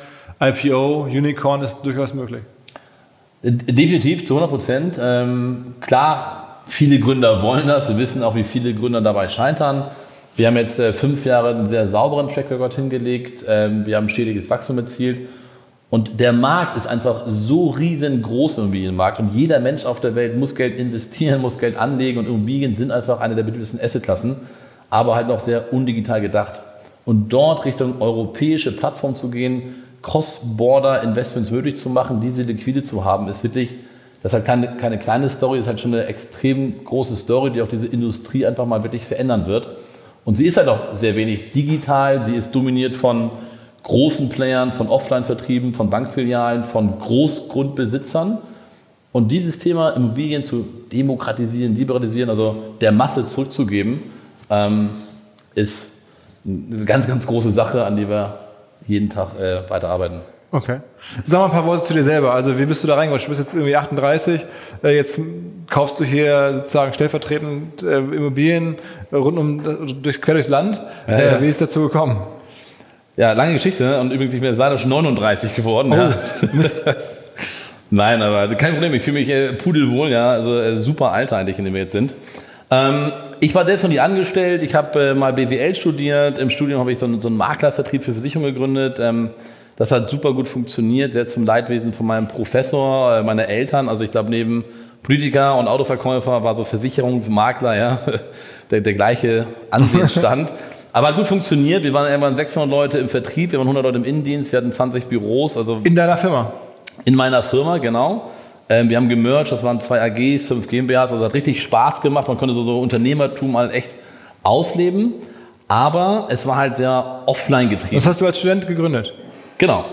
IPO, Unicorn ist durchaus möglich. Definitiv, zu 100%. Klar, viele Gründer wollen das. Wir wissen auch, wie viele Gründer dabei scheitern. Wir haben jetzt 5 Jahre einen sehr sauberen Track Record hingelegt. Wir haben stetiges Wachstum erzielt. Und der Markt ist einfach so riesengroß, im Immobilienmarkt. Und jeder Mensch auf der Welt muss Geld investieren, muss Geld anlegen. Und Immobilien sind einfach eine der beliebtesten Assetklassen, aber halt noch sehr undigital gedacht. Und dort Richtung europäische Plattform zu gehen, Cross-Border-Investments möglich zu machen, diese liquide zu haben, ist wirklich, das ist halt keine kleine Story, das ist halt schon eine extrem große Story, die auch diese Industrie einfach mal wirklich verändern wird. Und sie ist halt auch sehr wenig digital, sie ist dominiert von großen Playern, von Offline-Vertrieben, von Bankfilialen, von Großgrundbesitzern. Und dieses Thema Immobilien zu demokratisieren, liberalisieren, also der Masse zurückzugeben, ist eine ganz, ganz große Sache, an die wir jeden Tag weiterarbeiten. Okay. Sag mal ein paar Worte zu dir selber. Also wie bist du da reingerutscht? Du bist jetzt irgendwie 38, jetzt kaufst du hier sozusagen stellvertretend Immobilien quer durchs Land. Ja. Wie ist es dazu gekommen? Ja, lange Geschichte und übrigens, ich bin jetzt leider schon 39 geworden. Oh, ja. Nein, aber kein Problem, ich fühle mich pudelwohl, ja, also super Alter eigentlich, in dem wir jetzt sind. Ich war selbst noch nie angestellt, ich habe mal BWL studiert, im Studium habe ich so einen Maklervertrieb für Versicherungen gegründet. Das hat super gut funktioniert, sehr zum Leidwesen von meinem Professor, meiner Eltern. Also ich glaube, neben Politiker und Autoverkäufer war so Versicherungsmakler, ja, der gleiche Ansehensstand. Aber hat gut funktioniert. Wir waren 600 Leute im Vertrieb, wir waren 100 Leute im Innendienst, wir hatten 20 Büros. Also in deiner Firma? In meiner Firma, genau. Wir haben gemerged, das waren 2 AGs, 5 GmbHs, also hat richtig Spaß gemacht. Man konnte so Unternehmertum halt echt ausleben. Aber es war halt sehr offline getrieben. Was hast du als Student gegründet? Genau.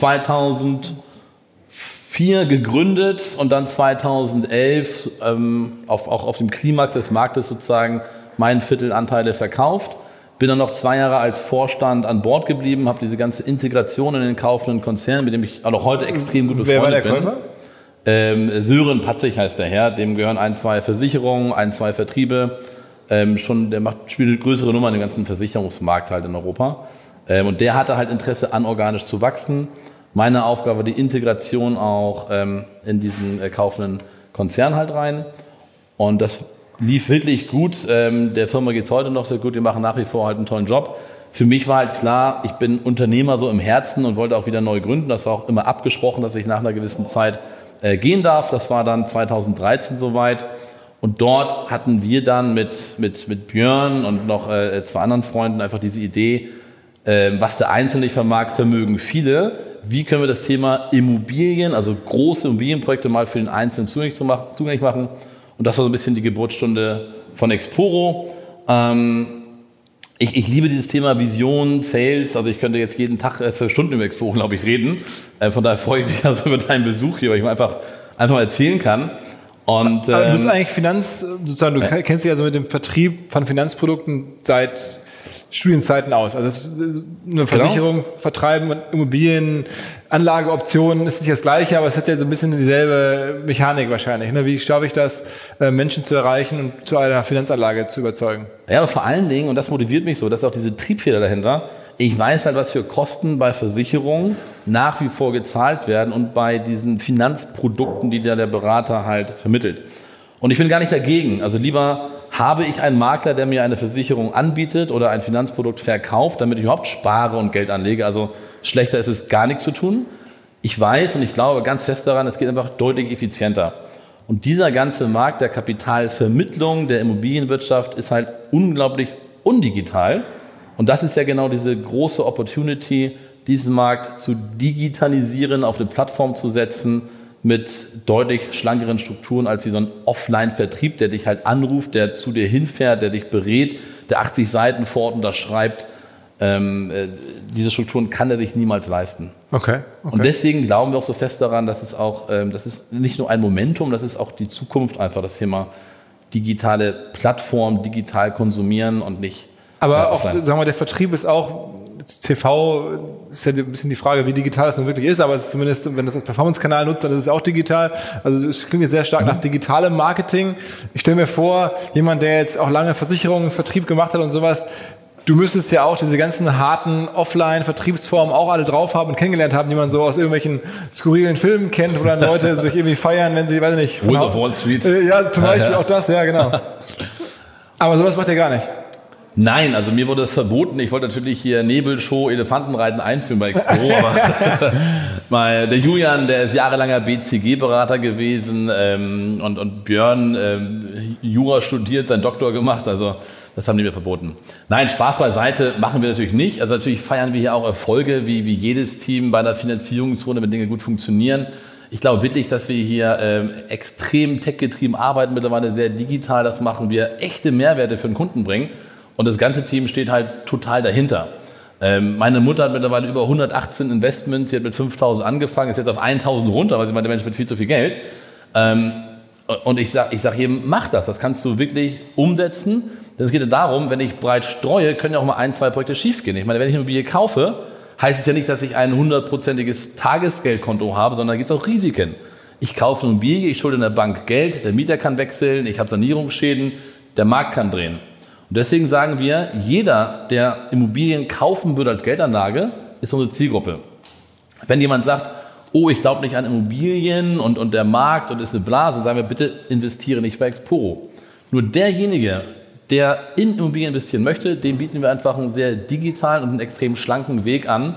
2004 gegründet und dann 2011 auch auf dem Klimax des Marktes sozusagen meinen Viertelanteile verkauft. Bin dann noch 2 Jahre als Vorstand an Bord geblieben, habe diese ganze Integration in den kaufenden Konzern, mit dem ich auch noch heute extrem gut befreundet bin. Wer war der Käufer? Sören Patzig heißt der Herr, dem gehören 1, 2 Versicherungen, 1, 2 Vertriebe. Der spielt eine größere Nummer in dem ganzen Versicherungsmarkt halt in Europa. Und der hatte halt Interesse an organisch zu wachsen. Meine Aufgabe war die Integration auch in diesen kaufenden Konzern halt rein. Und das lief wirklich gut. Der Firma geht es heute noch sehr gut. Wir machen nach wie vor halt einen tollen Job. Für mich war halt klar, ich bin Unternehmer so im Herzen und wollte auch wieder neu gründen. Das war auch immer abgesprochen, dass ich nach einer gewissen Zeit gehen darf. Das war dann 2013 soweit. Und dort hatten wir dann mit Björn und noch 2 anderen Freunden einfach diese Idee, was der Einzelne nicht vermag, vermögen viele. Wie können wir das Thema Immobilien, also große Immobilienprojekte mal für den Einzelnen zugänglich machen? Und das war so ein bisschen die Geburtsstunde von Exporo. Ich liebe dieses Thema Vision, Sales. Also ich könnte jetzt jeden Tag 12 Stunden über Exporo, glaube ich, reden. Von daher freue ich mich also über deinen Besuch hier, weil ich mir einfach mal erzählen kann. Und, aber du bist eigentlich du kennst dich also mit dem Vertrieb von Finanzprodukten seit Studienzeiten aus. Also das ist eine Versicherung, Vertreiben und Immobilien, Anlageoptionen ist nicht das Gleiche, aber es hat ja so ein bisschen dieselbe Mechanik wahrscheinlich. Ne? Wie schaffe ich das, Menschen zu erreichen und zu einer Finanzanlage zu überzeugen? Ja, aber vor allen Dingen, und das motiviert mich so, das ist auch diese Triebfeder dahinter, ich weiß halt, was für Kosten bei Versicherungen nach wie vor gezahlt werden und bei diesen Finanzprodukten, die der Berater halt vermittelt. Und ich bin gar nicht dagegen. Also lieber habe ich einen Makler, der mir eine Versicherung anbietet oder ein Finanzprodukt verkauft, damit ich überhaupt spare und Geld anlege. Also schlechter ist es gar nichts zu tun. Ich weiß und ich glaube ganz fest daran, es geht einfach deutlich effizienter. Und dieser ganze Markt der Kapitalvermittlung, der Immobilienwirtschaft ist halt unglaublich undigital. Und das ist ja genau diese große Opportunity, diesen Markt zu digitalisieren, auf eine Plattform zu setzen, mit deutlich schlankeren Strukturen als so ein Offline-Vertrieb, der dich halt anruft, der zu dir hinfährt, der dich berät, der 80 Seiten vor Ort unterschreibt. Diese Strukturen kann er sich niemals leisten. Okay. Und deswegen glauben wir auch so fest daran, dass es auch, das ist nicht nur ein Momentum, das ist auch die Zukunft einfach, das Thema digitale Plattform, digital konsumieren und nicht. Aber auch, sagen wir, der Vertrieb ist auch, TV ist ja ein bisschen die Frage, wie digital es nun wirklich ist, aber es ist zumindest, wenn das als Performance-Kanal nutzt, dann ist es auch digital. Also es klingt jetzt sehr stark nach digitalem Marketing. Ich stelle mir vor, jemand, der jetzt auch lange Versicherungsvertrieb gemacht hat und sowas, du müsstest ja auch diese ganzen harten Offline-Vertriebsformen auch alle drauf haben und kennengelernt haben, die man so aus irgendwelchen skurrilen Filmen kennt, wo dann Leute sich irgendwie feiern, wenn sie, weiß ich nicht. Wolf of Wall Street. Ja, zum Beispiel auch das, ja, genau. Aber sowas macht ihr gar nicht. Nein, also mir wurde es verboten. Ich wollte natürlich hier Nebelshow, Elefantenreiten einführen bei Exporo, aber der Julian, der ist jahrelanger BCG-Berater gewesen und Björn Jura studiert, seinen Doktor gemacht, also das haben die mir verboten. Nein, Spaß beiseite machen wir natürlich nicht. Also natürlich feiern wir hier auch Erfolge, wie jedes Team bei einer Finanzierungsrunde, wenn Dinge gut funktionieren. Ich glaube wirklich, dass wir hier extrem tech-getrieben arbeiten, mittlerweile sehr digital. Das machen wir, echte Mehrwerte für den Kunden bringen. Und das ganze Team steht halt total dahinter. Meine Mutter hat mittlerweile über 118 Investments, sie hat mit 5.000 angefangen, ist jetzt auf 1.000 runter, weil sie meint, der Mensch wird viel zu viel Geld. Und ich sag jedem, mach das kannst du wirklich umsetzen. Denn es geht ja darum, wenn ich breit streue, können ja auch mal 1, 2 Projekte schiefgehen. Ich meine, wenn ich eine Immobilie kaufe, heißt es ja nicht, dass ich ein 100%iges Tagesgeldkonto habe, sondern da gibt es auch Risiken. Ich kaufe eine Immobilie, ich schulde in der Bank Geld, der Mieter kann wechseln, ich habe Sanierungsschäden, der Markt kann drehen. Und deswegen sagen wir, jeder, der Immobilien kaufen würde als Geldanlage, ist unsere Zielgruppe. Wenn jemand sagt, oh, ich glaube nicht an Immobilien und der Markt und ist eine Blase, sagen wir, bitte investiere nicht bei Exporo. Nur derjenige, der in Immobilien investieren möchte, dem bieten wir einfach einen sehr digitalen und einen extrem schlanken Weg an,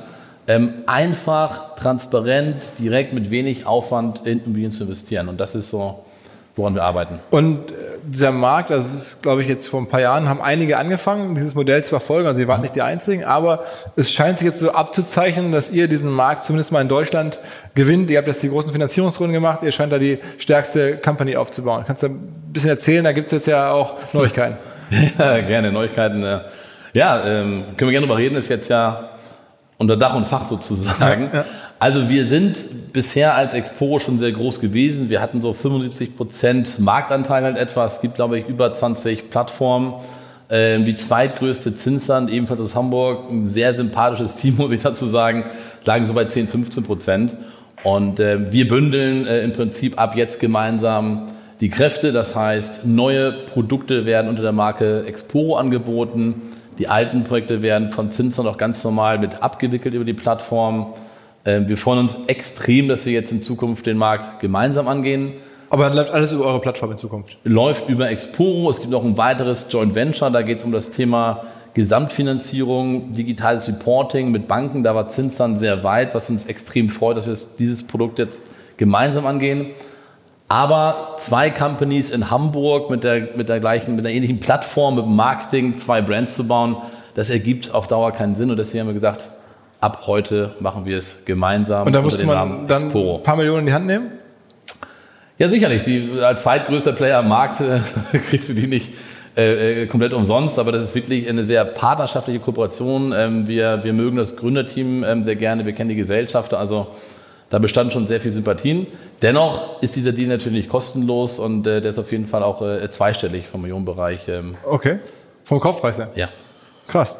einfach, transparent, direkt mit wenig Aufwand in Immobilien zu investieren. Und das ist so, woran wir arbeiten. Und dieser Markt, das ist, glaube ich, jetzt vor ein paar Jahren, haben einige angefangen, dieses Modell zu verfolgen. Also ihr wart nicht die Einzigen, aber es scheint sich jetzt so abzuzeichnen, dass ihr diesen Markt zumindest mal in Deutschland gewinnt. Ihr habt jetzt die großen Finanzierungsrunden gemacht, ihr scheint da die stärkste Company aufzubauen. Kannst du ein bisschen erzählen? Da gibt es jetzt ja auch Neuigkeiten. Ja, gerne, Neuigkeiten. Ja, können wir gerne drüber reden, ist jetzt ja unter Dach und Fach sozusagen. Ja. Also wir sind bisher als Exporo schon sehr groß gewesen. Wir hatten so 75% Marktanteil halt etwa. Es gibt, glaube ich, über 20 Plattformen. Die zweitgrößte Zinsland, ebenfalls aus Hamburg, ein sehr sympathisches Team, muss ich dazu sagen, lagen so bei 10-15%. Und wir bündeln im Prinzip ab jetzt gemeinsam die Kräfte. Das heißt, neue Produkte werden unter der Marke Exporo angeboten. Die alten Projekte werden von Zinsland auch ganz normal mit abgewickelt über die Plattform. Wir freuen uns extrem, dass wir jetzt in Zukunft den Markt gemeinsam angehen. Aber dann läuft alles über eure Plattform in Zukunft? Läuft über Exporo. Es gibt noch ein weiteres Joint Venture. Da geht es um das Thema Gesamtfinanzierung, digitales Reporting mit Banken. Da war Zinsland sehr weit, was uns extrem freut, dass wir dieses Produkt jetzt gemeinsam angehen. Aber 2 Companies in Hamburg mit einer ähnlichen Plattform, mit Marketing, 2 Brands zu bauen, das ergibt auf Dauer keinen Sinn. Und deswegen haben wir gesagt, ab heute machen wir es gemeinsam. Und da musste man dann Exporo ein paar Millionen in die Hand nehmen? Ja, sicherlich. Als zweitgrößter Player am Markt kriegst du die nicht komplett umsonst, aber das ist wirklich eine sehr partnerschaftliche Kooperation. Wir mögen das Gründerteam sehr gerne, wir kennen die Gesellschafter, also da bestanden schon sehr viele Sympathien. Dennoch ist dieser Deal natürlich nicht kostenlos und der ist auf jeden Fall auch zweistellig vom Millionenbereich. Okay, vom Kaufpreis her? Ja. Krass.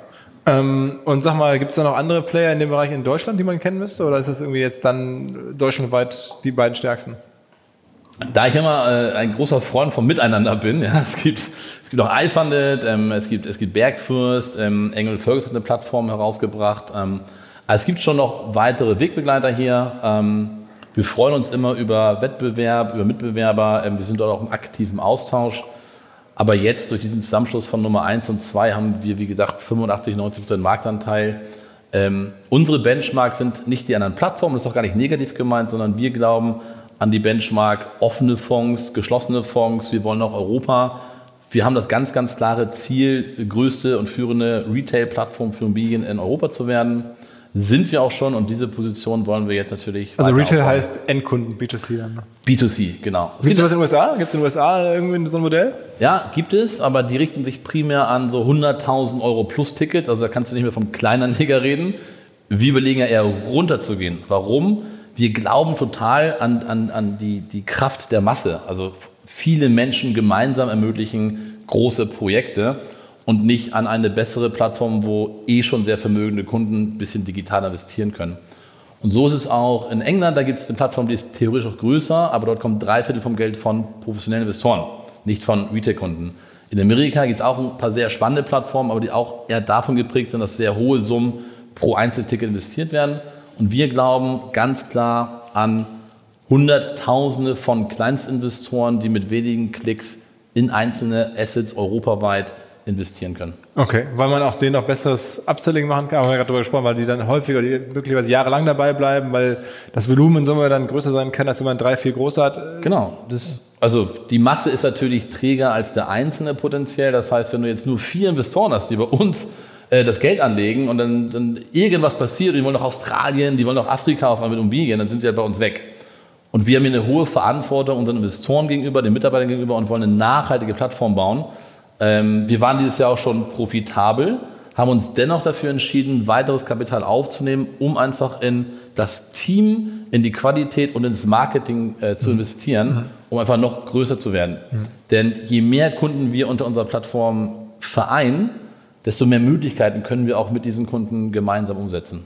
Und sag mal, gibt es da noch andere Player in dem Bereich in Deutschland, die man kennen müsste? Oder ist das irgendwie jetzt dann deutschlandweit die beiden stärksten? Da ich immer ein großer Freund vom Miteinander bin, ja, es gibt auch iFunded, es gibt Bergfürst, Engel Fergus hat eine Plattform herausgebracht. Also es gibt schon noch weitere Wegbegleiter hier. Wir freuen uns immer über Wettbewerb, über Mitbewerber. Wir sind dort auch im aktiven Austausch. Aber jetzt durch diesen Zusammenschluss von Nummer 1 und 2 haben wir, wie gesagt, 85-90% Marktanteil. Unsere Benchmark sind nicht die anderen Plattformen, das ist auch gar nicht negativ gemeint, sondern wir glauben an die Benchmark offene Fonds, geschlossene Fonds. Wir wollen auch Europa. Wir haben das ganz, ganz klare Ziel, größte und führende Retail-Plattform für Immobilien in Europa zu werden. Sind wir auch schon und diese Position wollen wir jetzt natürlich Also Retail ausbauen. Heißt Endkunden, B2C dann? Ne? B2C, genau. Gibt es sowas in den USA? Gibt es in den USA irgendwie so ein Modell? Ja, gibt es, aber die richten sich primär an so 100.000 € plus Ticket. Also da kannst du nicht mehr vom Kleinanleger reden. Wir überlegen ja eher runterzugehen. Warum? Wir glauben total an die Kraft der Masse. Also viele Menschen gemeinsam ermöglichen große Projekte. Und nicht an eine bessere Plattform, wo schon sehr vermögende Kunden ein bisschen digital investieren können. Und so ist es auch in England, da gibt es eine Plattform, die ist theoretisch auch größer, aber dort kommt 3/4 vom Geld von professionellen Investoren, nicht von Retail-Kunden. In Amerika gibt es auch ein paar sehr spannende Plattformen, aber die auch eher davon geprägt sind, dass sehr hohe Summen pro Einzelticket investiert werden. Und wir glauben ganz klar an Hunderttausende von Kleinstinvestoren, die mit wenigen Klicks in einzelne Assets europaweit investieren können. Okay, weil man auch denen noch besseres Upselling machen kann, haben wir gerade darüber gesprochen, weil die dann häufiger, die möglicherweise jahrelang dabei bleiben, weil das Volumen in Summe dann größer sein kann, als wenn man 3, 4 große hat. Genau, also die Masse ist natürlich träger als der Einzelne potenziell. Das heißt, wenn du jetzt nur 4 Investoren hast, die bei uns das Geld anlegen und dann irgendwas passiert, die wollen nach Australien, die wollen nach Afrika auf einmal mit Immobilien, dann sind sie halt bei uns weg. Und wir haben hier eine hohe Verantwortung unseren Investoren gegenüber, den Mitarbeitern gegenüber und wollen eine nachhaltige Plattform bauen. Wir waren dieses Jahr auch schon profitabel, haben uns dennoch dafür entschieden, weiteres Kapital aufzunehmen, um einfach in das Team, in die Qualität und ins Marketing zu investieren, um einfach noch größer zu werden. Denn je mehr Kunden wir unter unserer Plattform vereinen, desto mehr Möglichkeiten können wir auch mit diesen Kunden gemeinsam umsetzen.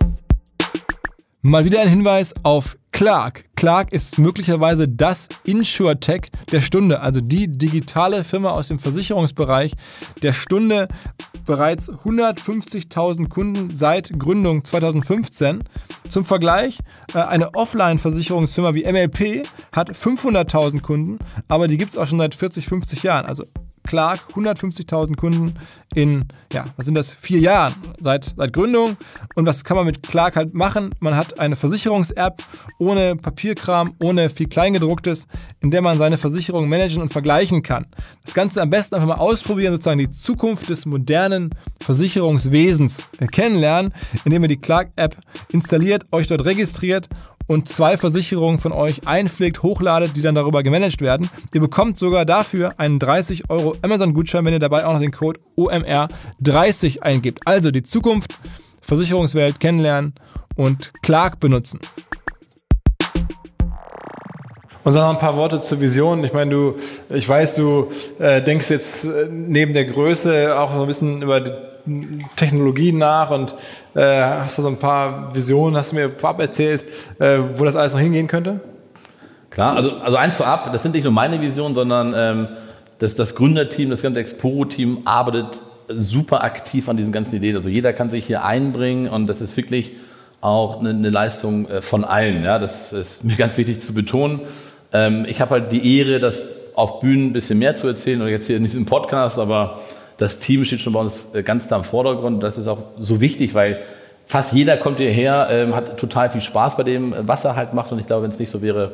Mal wieder ein Hinweis auf Clark. Clark ist möglicherweise das InsurTech der Stunde, also die digitale Firma aus dem Versicherungsbereich der Stunde. Bereits 150.000 Kunden seit Gründung 2015. Zum Vergleich, eine Offline-Versicherungsfirma wie MLP hat 500.000 Kunden, aber die gibt es auch schon seit 40, 50 Jahren. Also Clark, 150.000 Kunden in, 4 Jahren seit Gründung. Und was kann man mit Clark halt machen? Man hat eine Versicherungs-App ohne Papierkram, ohne viel Kleingedrucktes, in der man seine Versicherung managen und vergleichen kann. Das Ganze am besten einfach mal ausprobieren, sozusagen die Zukunft des modernen Versicherungswesens kennenlernen, indem ihr die Clark-App installiert, euch dort registriert und 2 Versicherungen von euch einpflegt, hochladet, die dann darüber gemanagt werden. Ihr bekommt sogar dafür einen 30 € Amazon-Gutschein, wenn ihr dabei auch noch den Code OMR30 eingebt. Also die Zukunft, Versicherungswelt kennenlernen und Clark benutzen. Und dann noch ein paar Worte zur Vision. Ich meine, ich weiß, du denkst jetzt neben der Größe auch so ein bisschen über die Technologien nach und hast da so ein paar Visionen, hast du mir vorab erzählt, wo das alles noch hingehen könnte? Klar, also eins vorab, das sind nicht nur meine Visionen, sondern das Gründerteam, das ganze Exporo-Team arbeitet super aktiv an diesen ganzen Ideen. Also jeder kann sich hier einbringen und das ist wirklich auch eine Leistung von allen. Ja? Das ist mir ganz wichtig zu betonen. Ich habe halt die Ehre, das auf Bühnen ein bisschen mehr zu erzählen oder jetzt hier in diesem Podcast, aber das Team steht schon bei uns ganz da im Vordergrund. Das ist auch so wichtig, weil fast jeder kommt hierher, hat total viel Spaß bei dem, was er halt macht. Und ich glaube, wenn es nicht so wäre,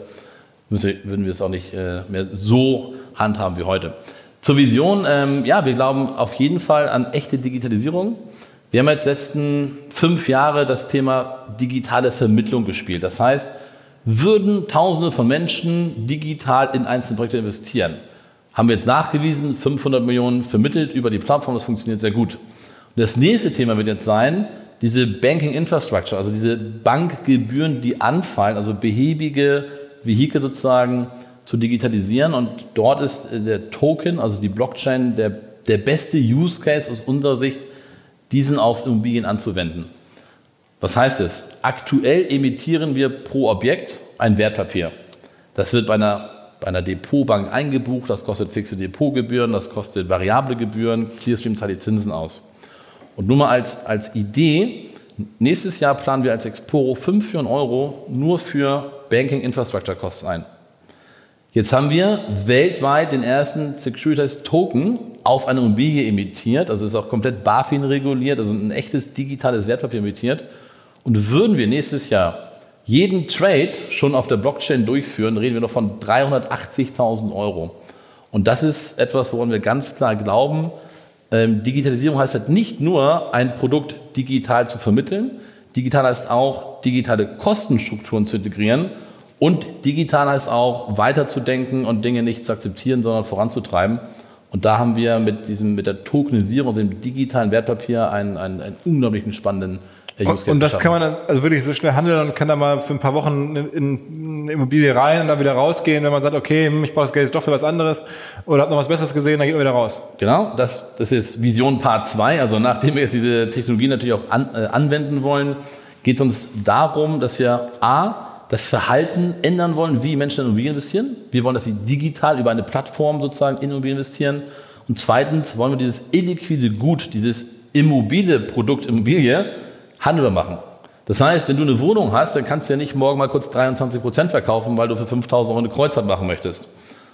würden wir es auch nicht mehr so handhaben wie heute. Zur Vision, wir glauben auf jeden Fall an echte Digitalisierung. Wir haben jetzt letzten 5 Jahre das Thema digitale Vermittlung gespielt. Das heißt, würden Tausende von Menschen digital in einzelne Projekte investieren. Haben wir jetzt nachgewiesen, 500 Millionen vermittelt über die Plattform, das funktioniert sehr gut. Und das nächste Thema wird jetzt sein, diese Banking Infrastructure, also diese Bankgebühren, die anfallen, also behäbige Vehikel sozusagen zu digitalisieren. Und dort ist der Token, also die Blockchain, der beste Use Case aus unserer Sicht, diesen auf Immobilien anzuwenden. Was heißt es? Aktuell emittieren wir pro Objekt ein Wertpapier. Das wird bei einer Depotbank eingebucht, das kostet fixe Depotgebühren, das kostet variable Gebühren, Clearstream zahlt die Zinsen aus. Und nur mal als Idee, nächstes Jahr planen wir als Exporo 5 Millionen Euro nur für Banking Infrastructure Costs ein. Jetzt haben wir weltweit den ersten Securitized Token auf eine Immobilie emittiert, also ist auch komplett BaFin reguliert, also ein echtes digitales Wertpapier emittiert. Und würden wir nächstes Jahr jeden Trade schon auf der Blockchain durchführen, reden wir noch von 380.000 Euro. Und das ist etwas, woran wir ganz klar glauben. Digitalisierung heißt halt nicht nur, ein Produkt digital zu vermitteln. Digital heißt auch, digitale Kostenstrukturen zu integrieren. Und digital heißt auch, weiterzudenken und Dinge nicht zu akzeptieren, sondern voranzutreiben. Und da haben wir mit der Tokenisierung, dem digitalen Wertpapier einen unglaublichen spannenden Und das kann man also wirklich so schnell handeln und kann da mal für ein paar Wochen in eine Immobilie rein und dann wieder rausgehen, wenn man sagt, okay, ich brauche das Geld jetzt doch für was anderes oder habe noch was Besseres gesehen, dann geht man wieder raus. Genau, das ist Vision Part 2. Also nachdem wir jetzt diese Technologie natürlich auch anwenden wollen, geht es uns darum, dass wir das Verhalten ändern wollen, wie Menschen in Immobilien investieren. Wir wollen, dass sie digital über eine Plattform sozusagen in Immobilien investieren. Und zweitens wollen wir dieses illiquide Gut, dieses immobile Produkt Immobilie handelbar machen. Das heißt, wenn du eine Wohnung hast, dann kannst du ja nicht morgen mal kurz 23% verkaufen, weil du für 5.000 Euro eine Kreuzfahrt machen möchtest.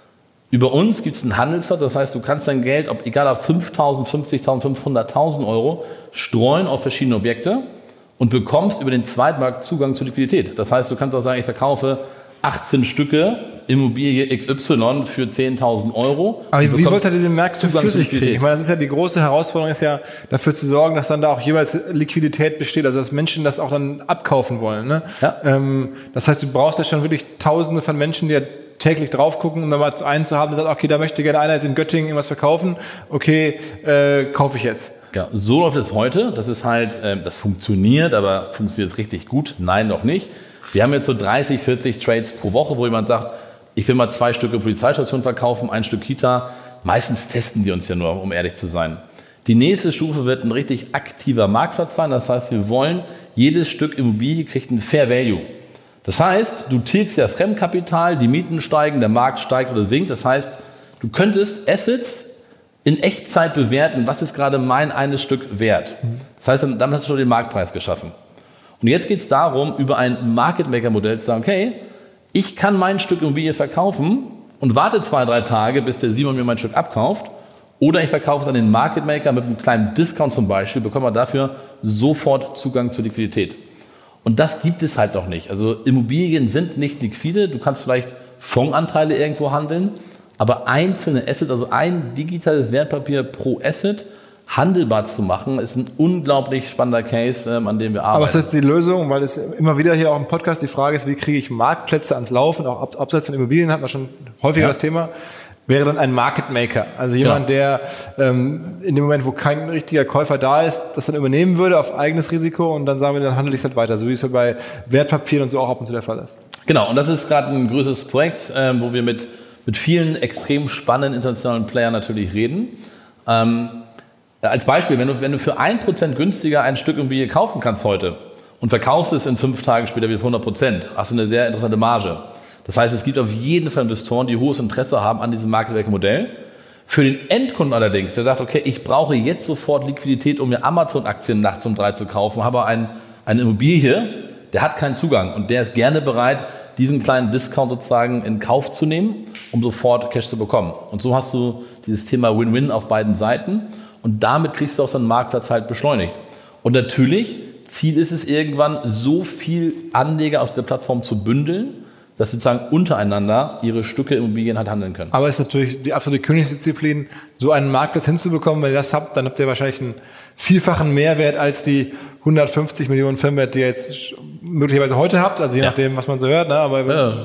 Über uns gibt es einen Handelsplatz, das heißt, du kannst dein Geld, egal ob 5.000, 50.000, 500.000 Euro, streuen auf verschiedene Objekte und bekommst über den Zweitmarkt Zugang zur Liquidität. Das heißt, du kannst auch sagen, ich verkaufe 18 Stücke Immobilie XY für 10.000 Euro. Aber wie wollt ihr diese Märkte flüssig kriegen? Ich meine, das ist ja die große Herausforderung, ist ja dafür zu sorgen, dass dann da auch jeweils Liquidität besteht, also dass Menschen das auch dann abkaufen wollen. Ne? Ja. Das heißt, du brauchst ja schon wirklich Tausende von Menschen, die ja täglich drauf gucken, um dann mal einen zu haben, der sagt, okay, da möchte gerne einer jetzt in Göttingen irgendwas verkaufen, okay, kaufe ich jetzt. Ja, so läuft es heute. Das ist halt, das funktioniert, aber funktioniert es richtig gut? Nein, noch nicht. Wir haben jetzt so 30, 40 Trades pro Woche, wo jemand sagt, ich will mal 2 Stücke Polizeistation verkaufen, 1 Stück Kita. Meistens testen die uns ja nur, um ehrlich zu sein. Die nächste Stufe wird ein richtig aktiver Marktplatz sein. Das heißt, wir wollen, jedes Stück Immobilie kriegt ein Fair Value. Das heißt, du tilgst ja Fremdkapital, die Mieten steigen, der Markt steigt oder sinkt. Das heißt, du könntest Assets in Echtzeit bewerten, was ist gerade mein eines Stück wert. Das heißt, damit hast du schon den Marktpreis geschaffen. Und jetzt geht es darum, über ein Market Maker Modell zu sagen, okay, ich kann mein Stück Immobilie verkaufen und warte 2-3 Tage, bis der Simon mir mein Stück abkauft. Oder ich verkaufe es an den Market Maker mit einem kleinen Discount zum Beispiel, bekomme dafür sofort Zugang zur Liquidität. Und das gibt es halt noch nicht. Also Immobilien sind nicht liquide. Du kannst vielleicht Fondsanteile irgendwo handeln, aber einzelne Assets, also ein digitales Wertpapier pro Asset, handelbar zu machen, ist ein unglaublich spannender Case, an dem wir arbeiten. Aber was ist die Lösung? Weil es immer wieder hier auch im Podcast die Frage ist, wie kriege ich Marktplätze ans Laufen? Auch abseits von Immobilien hat man schon häufiger das Thema. Wäre dann ein Market Maker, also jemand, der in dem Moment, wo kein richtiger Käufer da ist, das dann übernehmen würde auf eigenes Risiko und dann sagen wir, dann handle ich es halt weiter, so wie es ja bei Wertpapieren und so auch ab und zu der Fall ist. Genau, und das ist gerade ein größeres Projekt, wo wir mit vielen extrem spannenden internationalen Playern natürlich reden. Als Beispiel, wenn du für 1% günstiger ein Stück Immobilie kaufen kannst heute und verkaufst es in 5 Tagen später wieder für 100%, hast du eine sehr interessante Marge. Das heißt, es gibt auf jeden Fall Investoren, die hohes Interesse haben an diesem Market-Maker-Modell. Für den Endkunden allerdings, der sagt, okay, ich brauche jetzt sofort Liquidität, um mir Amazon-Aktien nachts um 3 zu kaufen, habe eine Immobilie, der hat keinen Zugang und der ist gerne bereit, diesen kleinen Discount sozusagen in Kauf zu nehmen, um sofort Cash zu bekommen. Und so hast du dieses Thema Win-Win auf beiden Seiten und damit kriegst du auch so einen Marktplatz halt beschleunigt. Und natürlich, Ziel ist es irgendwann, so viel Anleger aus der Plattform zu bündeln, dass sie sozusagen untereinander ihre Stücke Immobilien halt handeln können. Aber es ist natürlich die absolute Königsdisziplin, so einen Marktplatz hinzubekommen. Wenn ihr das habt, dann habt ihr wahrscheinlich einen vielfachen Mehrwert als die 150 Millionen Firmenwert, die ihr jetzt möglicherweise heute habt, also je nachdem, was man so hört. Ne? Aber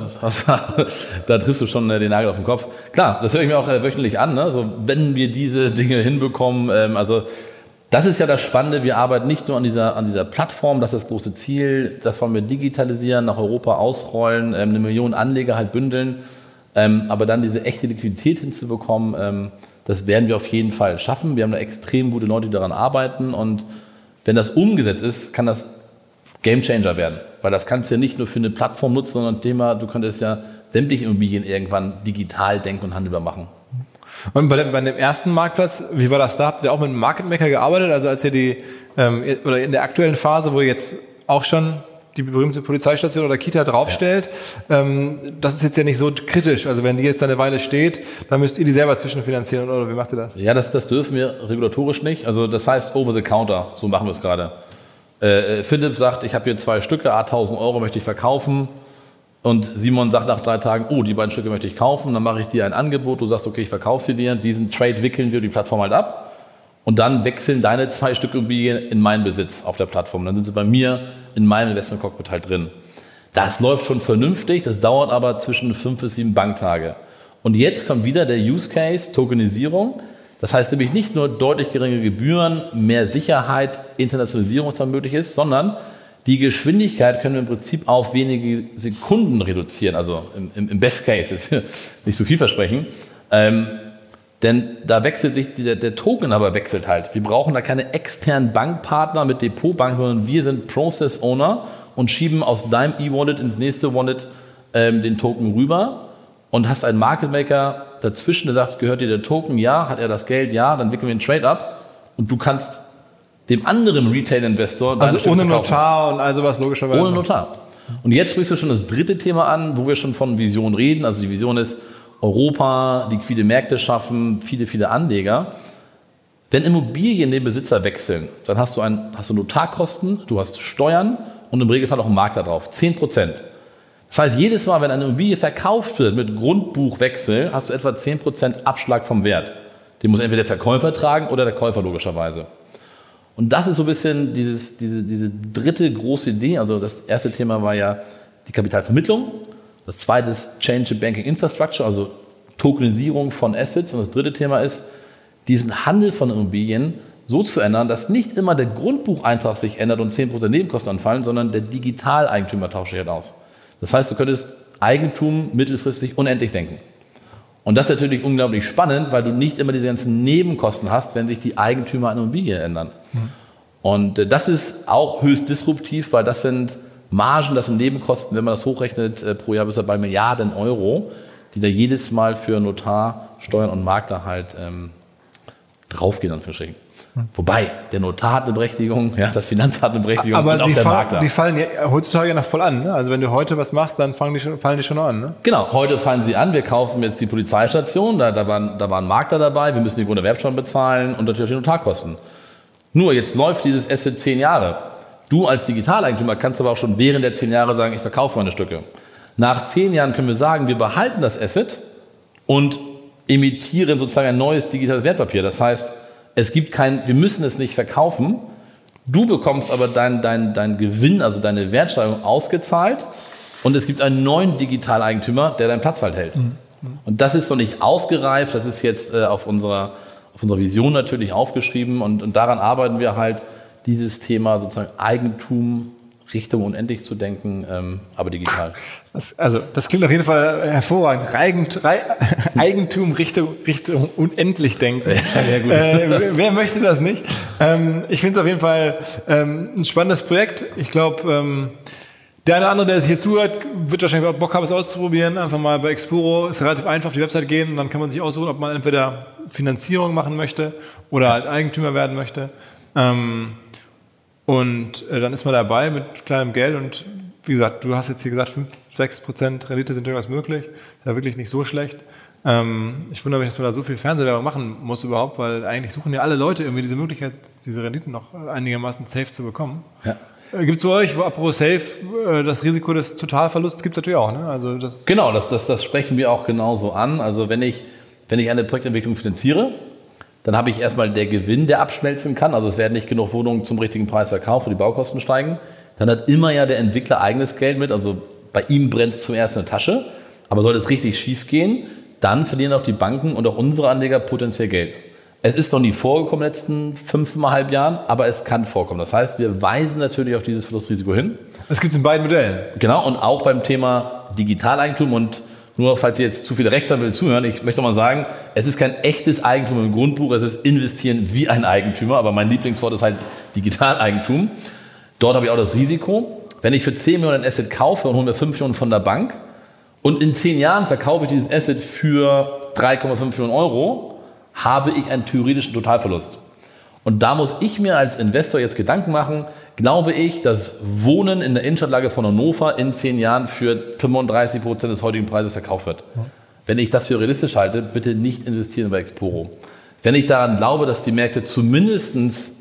da triffst du schon den Nagel auf den Kopf. Klar, das höre ich mir auch wöchentlich an. Ne? Also, wenn wir diese Dinge hinbekommen, das ist ja das Spannende, wir arbeiten nicht nur an dieser Plattform, das ist das große Ziel, das wollen wir digitalisieren, nach Europa ausrollen, 1 Million Anleger halt bündeln, aber dann diese echte Liquidität hinzubekommen, das werden wir auf jeden Fall schaffen. Wir haben da extrem gute Leute, die daran arbeiten und wenn das umgesetzt ist, kann das Gamechanger werden, weil das kannst du ja nicht nur für eine Plattform nutzen, sondern Thema, du könntest ja sämtliche Immobilien irgendwann digital denken und handelbar machen. Und bei dem ersten Marktplatz, wie war das da? Habt ihr auch mit einem Market Maker gearbeitet? Also als ihr oder in der aktuellen Phase, wo ihr jetzt auch schon die berühmte Polizeistation oder Kita draufstellt, das ist jetzt ja nicht so kritisch. Also wenn die jetzt da eine Weile steht, dann müsst ihr die selber zwischenfinanzieren oder wie macht ihr das? Ja, das dürfen wir regulatorisch nicht. Also das heißt over the counter, so machen wir es gerade. Philipp sagt, ich habe hier 2 Stücke, 1.000 Euro möchte ich verkaufen. Und Simon sagt nach 3 Tagen, oh, die 2 Stücke möchte ich kaufen, dann mache ich dir ein Angebot, du sagst, okay, ich verkaufe sie dir, diesen Trade wickeln wir die Plattform halt ab und dann wechseln deine 2 Stück Immobilien in meinen Besitz auf der Plattform. Dann sind sie bei mir in meinem Investment-Cockpit halt drin. Das läuft schon vernünftig, das dauert aber zwischen 5 bis 7 Banktage. Und jetzt kommt wieder der Use Case, Tokenisierung. Das heißt nämlich nicht nur deutlich geringere Gebühren, mehr Sicherheit, Internationalisierung, was dann möglich ist, sondern die Geschwindigkeit können wir im Prinzip auf wenige Sekunden reduzieren, also im Best Case, ist nicht so viel versprechen, denn da wechselt sich, der Token aber wechselt halt. Wir brauchen da keine externen Bankpartner mit Depotbank, sondern wir sind Process Owner und schieben aus deinem E-Wallet ins nächste Wallet den Token rüber und hast einen Market Maker dazwischen, der sagt, gehört dir der Token? Ja. Hat er das Geld? Ja. Dann wickeln wir einen Trade ab und du kannst dem anderen Retail-Investor also ohne Notar und all sowas logischerweise. Ohne Notar. Und jetzt sprichst du schon das dritte Thema an, wo wir schon von Vision reden. Also die Vision ist, Europa, liquide Märkte schaffen, viele, viele Anleger. Wenn Immobilien den Besitzer wechseln, dann hast du Notarkosten, du hast Steuern und im Regelfall auch einen Makler drauf, 10%. Das heißt, jedes Mal, wenn eine Immobilie verkauft wird mit Grundbuchwechsel, hast du etwa 10% Abschlag vom Wert. Den muss entweder der Verkäufer tragen oder der Käufer logischerweise. Und das ist so ein bisschen diese dritte große Idee. Also das erste Thema war ja die Kapitalvermittlung. Das zweite ist Change in Banking Infrastructure, also Tokenisierung von Assets. Und das dritte Thema ist, diesen Handel von Immobilien so zu ändern, dass nicht immer der Grundbucheintrag sich ändert und 10% Nebenkosten anfallen, sondern der Digitaleigentümer tauscht sich halt aus. Das heißt, du könntest Eigentum mittelfristig unendlich denken. Und das ist natürlich unglaublich spannend, weil du nicht immer diese ganzen Nebenkosten hast, wenn sich die Eigentümer an Immobilien ändern. Und das ist auch höchst disruptiv, weil das sind Margen, das sind Nebenkosten, wenn man das hochrechnet, pro Jahr bis bei Milliarden Euro, die da jedes Mal für Notar, Steuern und Makler halt draufgehen, an Verschicken. Wobei, der Notar hat eine Berechtigung, ja, das Finanzamt hat eine Berechtigung, aber und auch der Makler. Die fallen ja heutzutage ja noch voll an. Ne? Also wenn du heute was machst, dann fallen die schon noch an. Ne? Genau, heute fallen sie an. Wir kaufen jetzt die Polizeistation, da war ein Makler dabei, wir müssen die Grunderwerbsteuer bezahlen und natürlich die Notarkosten. Nur, jetzt läuft dieses Asset 10 Jahre. Du als Digitaleigentümer kannst aber auch schon während der 10 Jahre sagen, ich verkaufe meine Stücke. Nach 10 Jahren können wir sagen, wir behalten das Asset und emittieren sozusagen ein neues digitales Wertpapier. Das heißt, wir müssen es nicht verkaufen. Du bekommst aber dein Gewinn, also deine Wertsteigerung ausgezahlt und es gibt einen neuen Digitaleigentümer, der deinen Platz halt hält. Und das ist noch nicht ausgereift, das ist jetzt auf unserer Vision natürlich aufgeschrieben und daran arbeiten wir halt, dieses Thema sozusagen Eigentum Richtung unendlich zu denken, aber digital. Das klingt auf jeden Fall hervorragend. Eigentum Richtung unendlich denken. Ja, gut. Wer möchte das nicht? Ich finde es auf jeden Fall ein spannendes Projekt. Ich glaube, der eine oder andere, der sich hier zuhört, wird wahrscheinlich auch Bock haben, es auszuprobieren. Einfach mal bei Exporo, ist relativ einfach, auf die Website gehen und dann kann man sich aussuchen, ob man entweder Finanzierung machen möchte oder halt Eigentümer werden möchte. Und dann ist man dabei mit kleinem Geld und wie gesagt, du hast jetzt hier gesagt, 5-6% Rendite sind durchaus möglich. Ja, wirklich nicht so schlecht. Ich wundere mich, dass man da so viel Fernsehwerbung machen muss überhaupt, weil eigentlich suchen ja alle Leute irgendwie diese Möglichkeit, diese Renditen noch einigermaßen safe zu bekommen. Ja. Gibt es bei euch, apropos safe, das Risiko des Totalverlusts gibt es natürlich auch, ne? Also das genau, das sprechen wir auch genauso an. Also wenn ich eine Projektentwicklung finanziere, dann habe ich erstmal der Gewinn, der abschmelzen kann. Also es werden nicht genug Wohnungen zum richtigen Preis verkauft, wo die Baukosten steigen. Dann hat immer ja der Entwickler eigenes Geld mit. Also bei ihm brennt es zum ersten in der Tasche. Aber sollte es richtig schief gehen, dann verlieren auch die Banken und auch unsere Anleger potenziell Geld. Es ist noch nie vorgekommen in den letzten 5,5 Jahren, aber es kann vorkommen. Das heißt, wir weisen natürlich auf dieses Verlustrisiko hin. Das gibt es in beiden Modellen. Genau, und auch beim Thema Digitaleigentum. Und nur, falls ihr jetzt zu viele Rechtsanwälte zuhören, ich möchte mal sagen, es ist kein echtes Eigentum im Grundbuch, es ist investieren wie ein Eigentümer, aber mein Lieblingswort ist halt Digitaleigentum. Dort habe ich auch das Risiko, wenn ich für 10 Millionen ein Asset kaufe und hole mir 5 Millionen von der Bank und in 10 Jahren verkaufe ich dieses Asset für 3,5 Millionen Euro, habe ich einen theoretischen Totalverlust. Und da muss ich mir als Investor jetzt Gedanken machen, glaube ich, dass Wohnen in der Innenstadtlage von Hannover in 10 Jahren für 35% des heutigen Preises verkauft wird. Ja. Wenn ich das für realistisch halte, bitte nicht investieren bei Exporo. Wenn ich daran glaube, dass die Märkte zumindest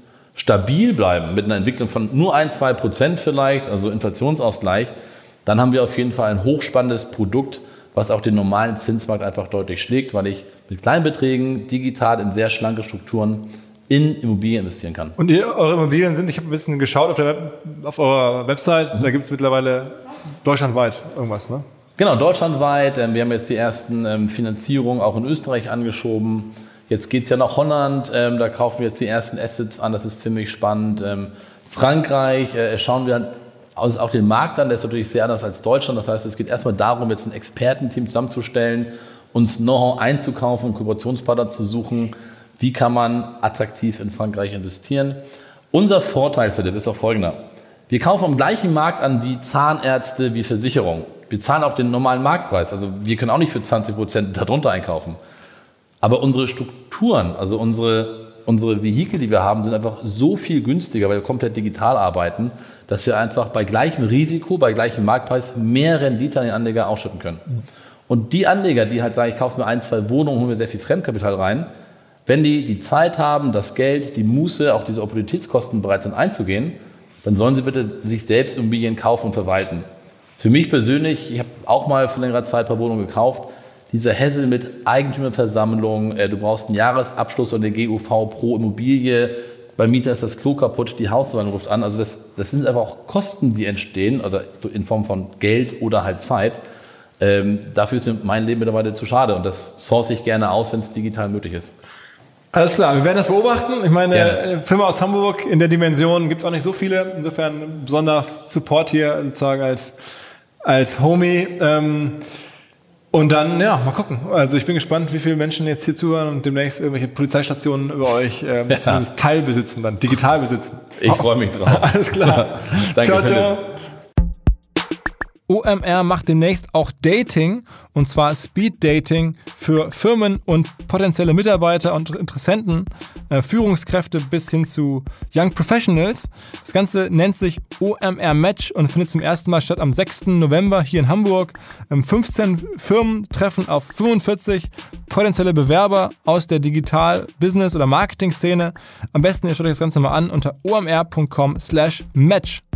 stabil bleiben, mit einer Entwicklung von nur 1-2% vielleicht, also Inflationsausgleich, dann haben wir auf jeden Fall ein hochspannendes Produkt, was auch den normalen Zinsmarkt einfach deutlich schlägt, weil ich mit kleinen Beträgen digital in sehr schlanke Strukturen in Immobilien investieren kann. Und eure Immobilien sind, ich habe ein bisschen geschaut auf eurer Website, da gibt es mittlerweile deutschlandweit irgendwas, ne? Genau, deutschlandweit. Wir haben jetzt die ersten Finanzierungen auch in Österreich angeschoben. Jetzt geht es ja nach Holland, da kaufen wir jetzt die ersten Assets an, das ist ziemlich spannend. Frankreich, schauen wir uns auch den Markt an, der ist natürlich sehr anders als Deutschland. Das heißt, es geht erstmal darum, jetzt ein Expertenteam zusammenzustellen, uns Know-how einzukaufen, Kooperationspartner zu suchen. Wie kann man attraktiv in Frankreich investieren? Unser Vorteil, Philipp, ist auch folgender. Wir kaufen am gleichen Markt an wie Zahnärzte, wie Versicherungen. Wir zahlen auch den normalen Marktpreis. Also wir können auch nicht für 20% darunter einkaufen. Aber unsere Strukturen, also unsere Vehikel, die wir haben, sind einfach so viel günstiger, weil wir komplett digital arbeiten, dass wir einfach bei gleichem Risiko, bei gleichem Marktpreis mehr Rendite an den Anleger ausschütten können. Und die Anleger, die halt sagen, ich kaufe mir 1, 2 Wohnungen, holen mir sehr viel Fremdkapital rein, wenn die Zeit haben, das Geld, die Muße, auch diese Opportunitätskosten bereit sind einzugehen, dann sollen sie bitte sich selbst Immobilien kaufen und verwalten. Für mich persönlich, ich habe auch mal vor längerer Zeit ein paar Wohnungen gekauft, dieser Hassel mit Eigentümerversammlung, du brauchst einen Jahresabschluss und der GUV pro Immobilie, beim Mieter ist das Klo kaputt, die Hausverwaltung ruft an. Also das sind aber auch Kosten, die entstehen, also in Form von Geld oder halt Zeit. Dafür ist mir mein Leben mittlerweile zu schade und das source ich gerne aus, wenn es digital möglich ist. Alles klar, wir werden das beobachten. Ich meine, Firma aus Hamburg in der Dimension gibt es auch nicht so viele. Insofern besonders Support hier sozusagen als Homie. Und dann, mal gucken. Also ich bin gespannt, wie viele Menschen jetzt hier zuhören und demnächst irgendwelche Polizeistationen über euch zumindest teilbesitzen, dann digital besitzen. Ich freue mich drauf. Alles klar. Danke, ciao, ciao. OMR macht demnächst auch Dating, und zwar Speed-Dating für Firmen und potenzielle Mitarbeiter und Interessenten, Führungskräfte bis hin zu Young Professionals. Das Ganze nennt sich OMR Match und findet zum ersten Mal statt am 6. November hier in Hamburg. 15 Firmen treffen auf 45 potenzielle Bewerber aus der Digital-, Business- oder Marketing-Szene. Am besten ihr schaut euch das Ganze mal an unter omr.com/match.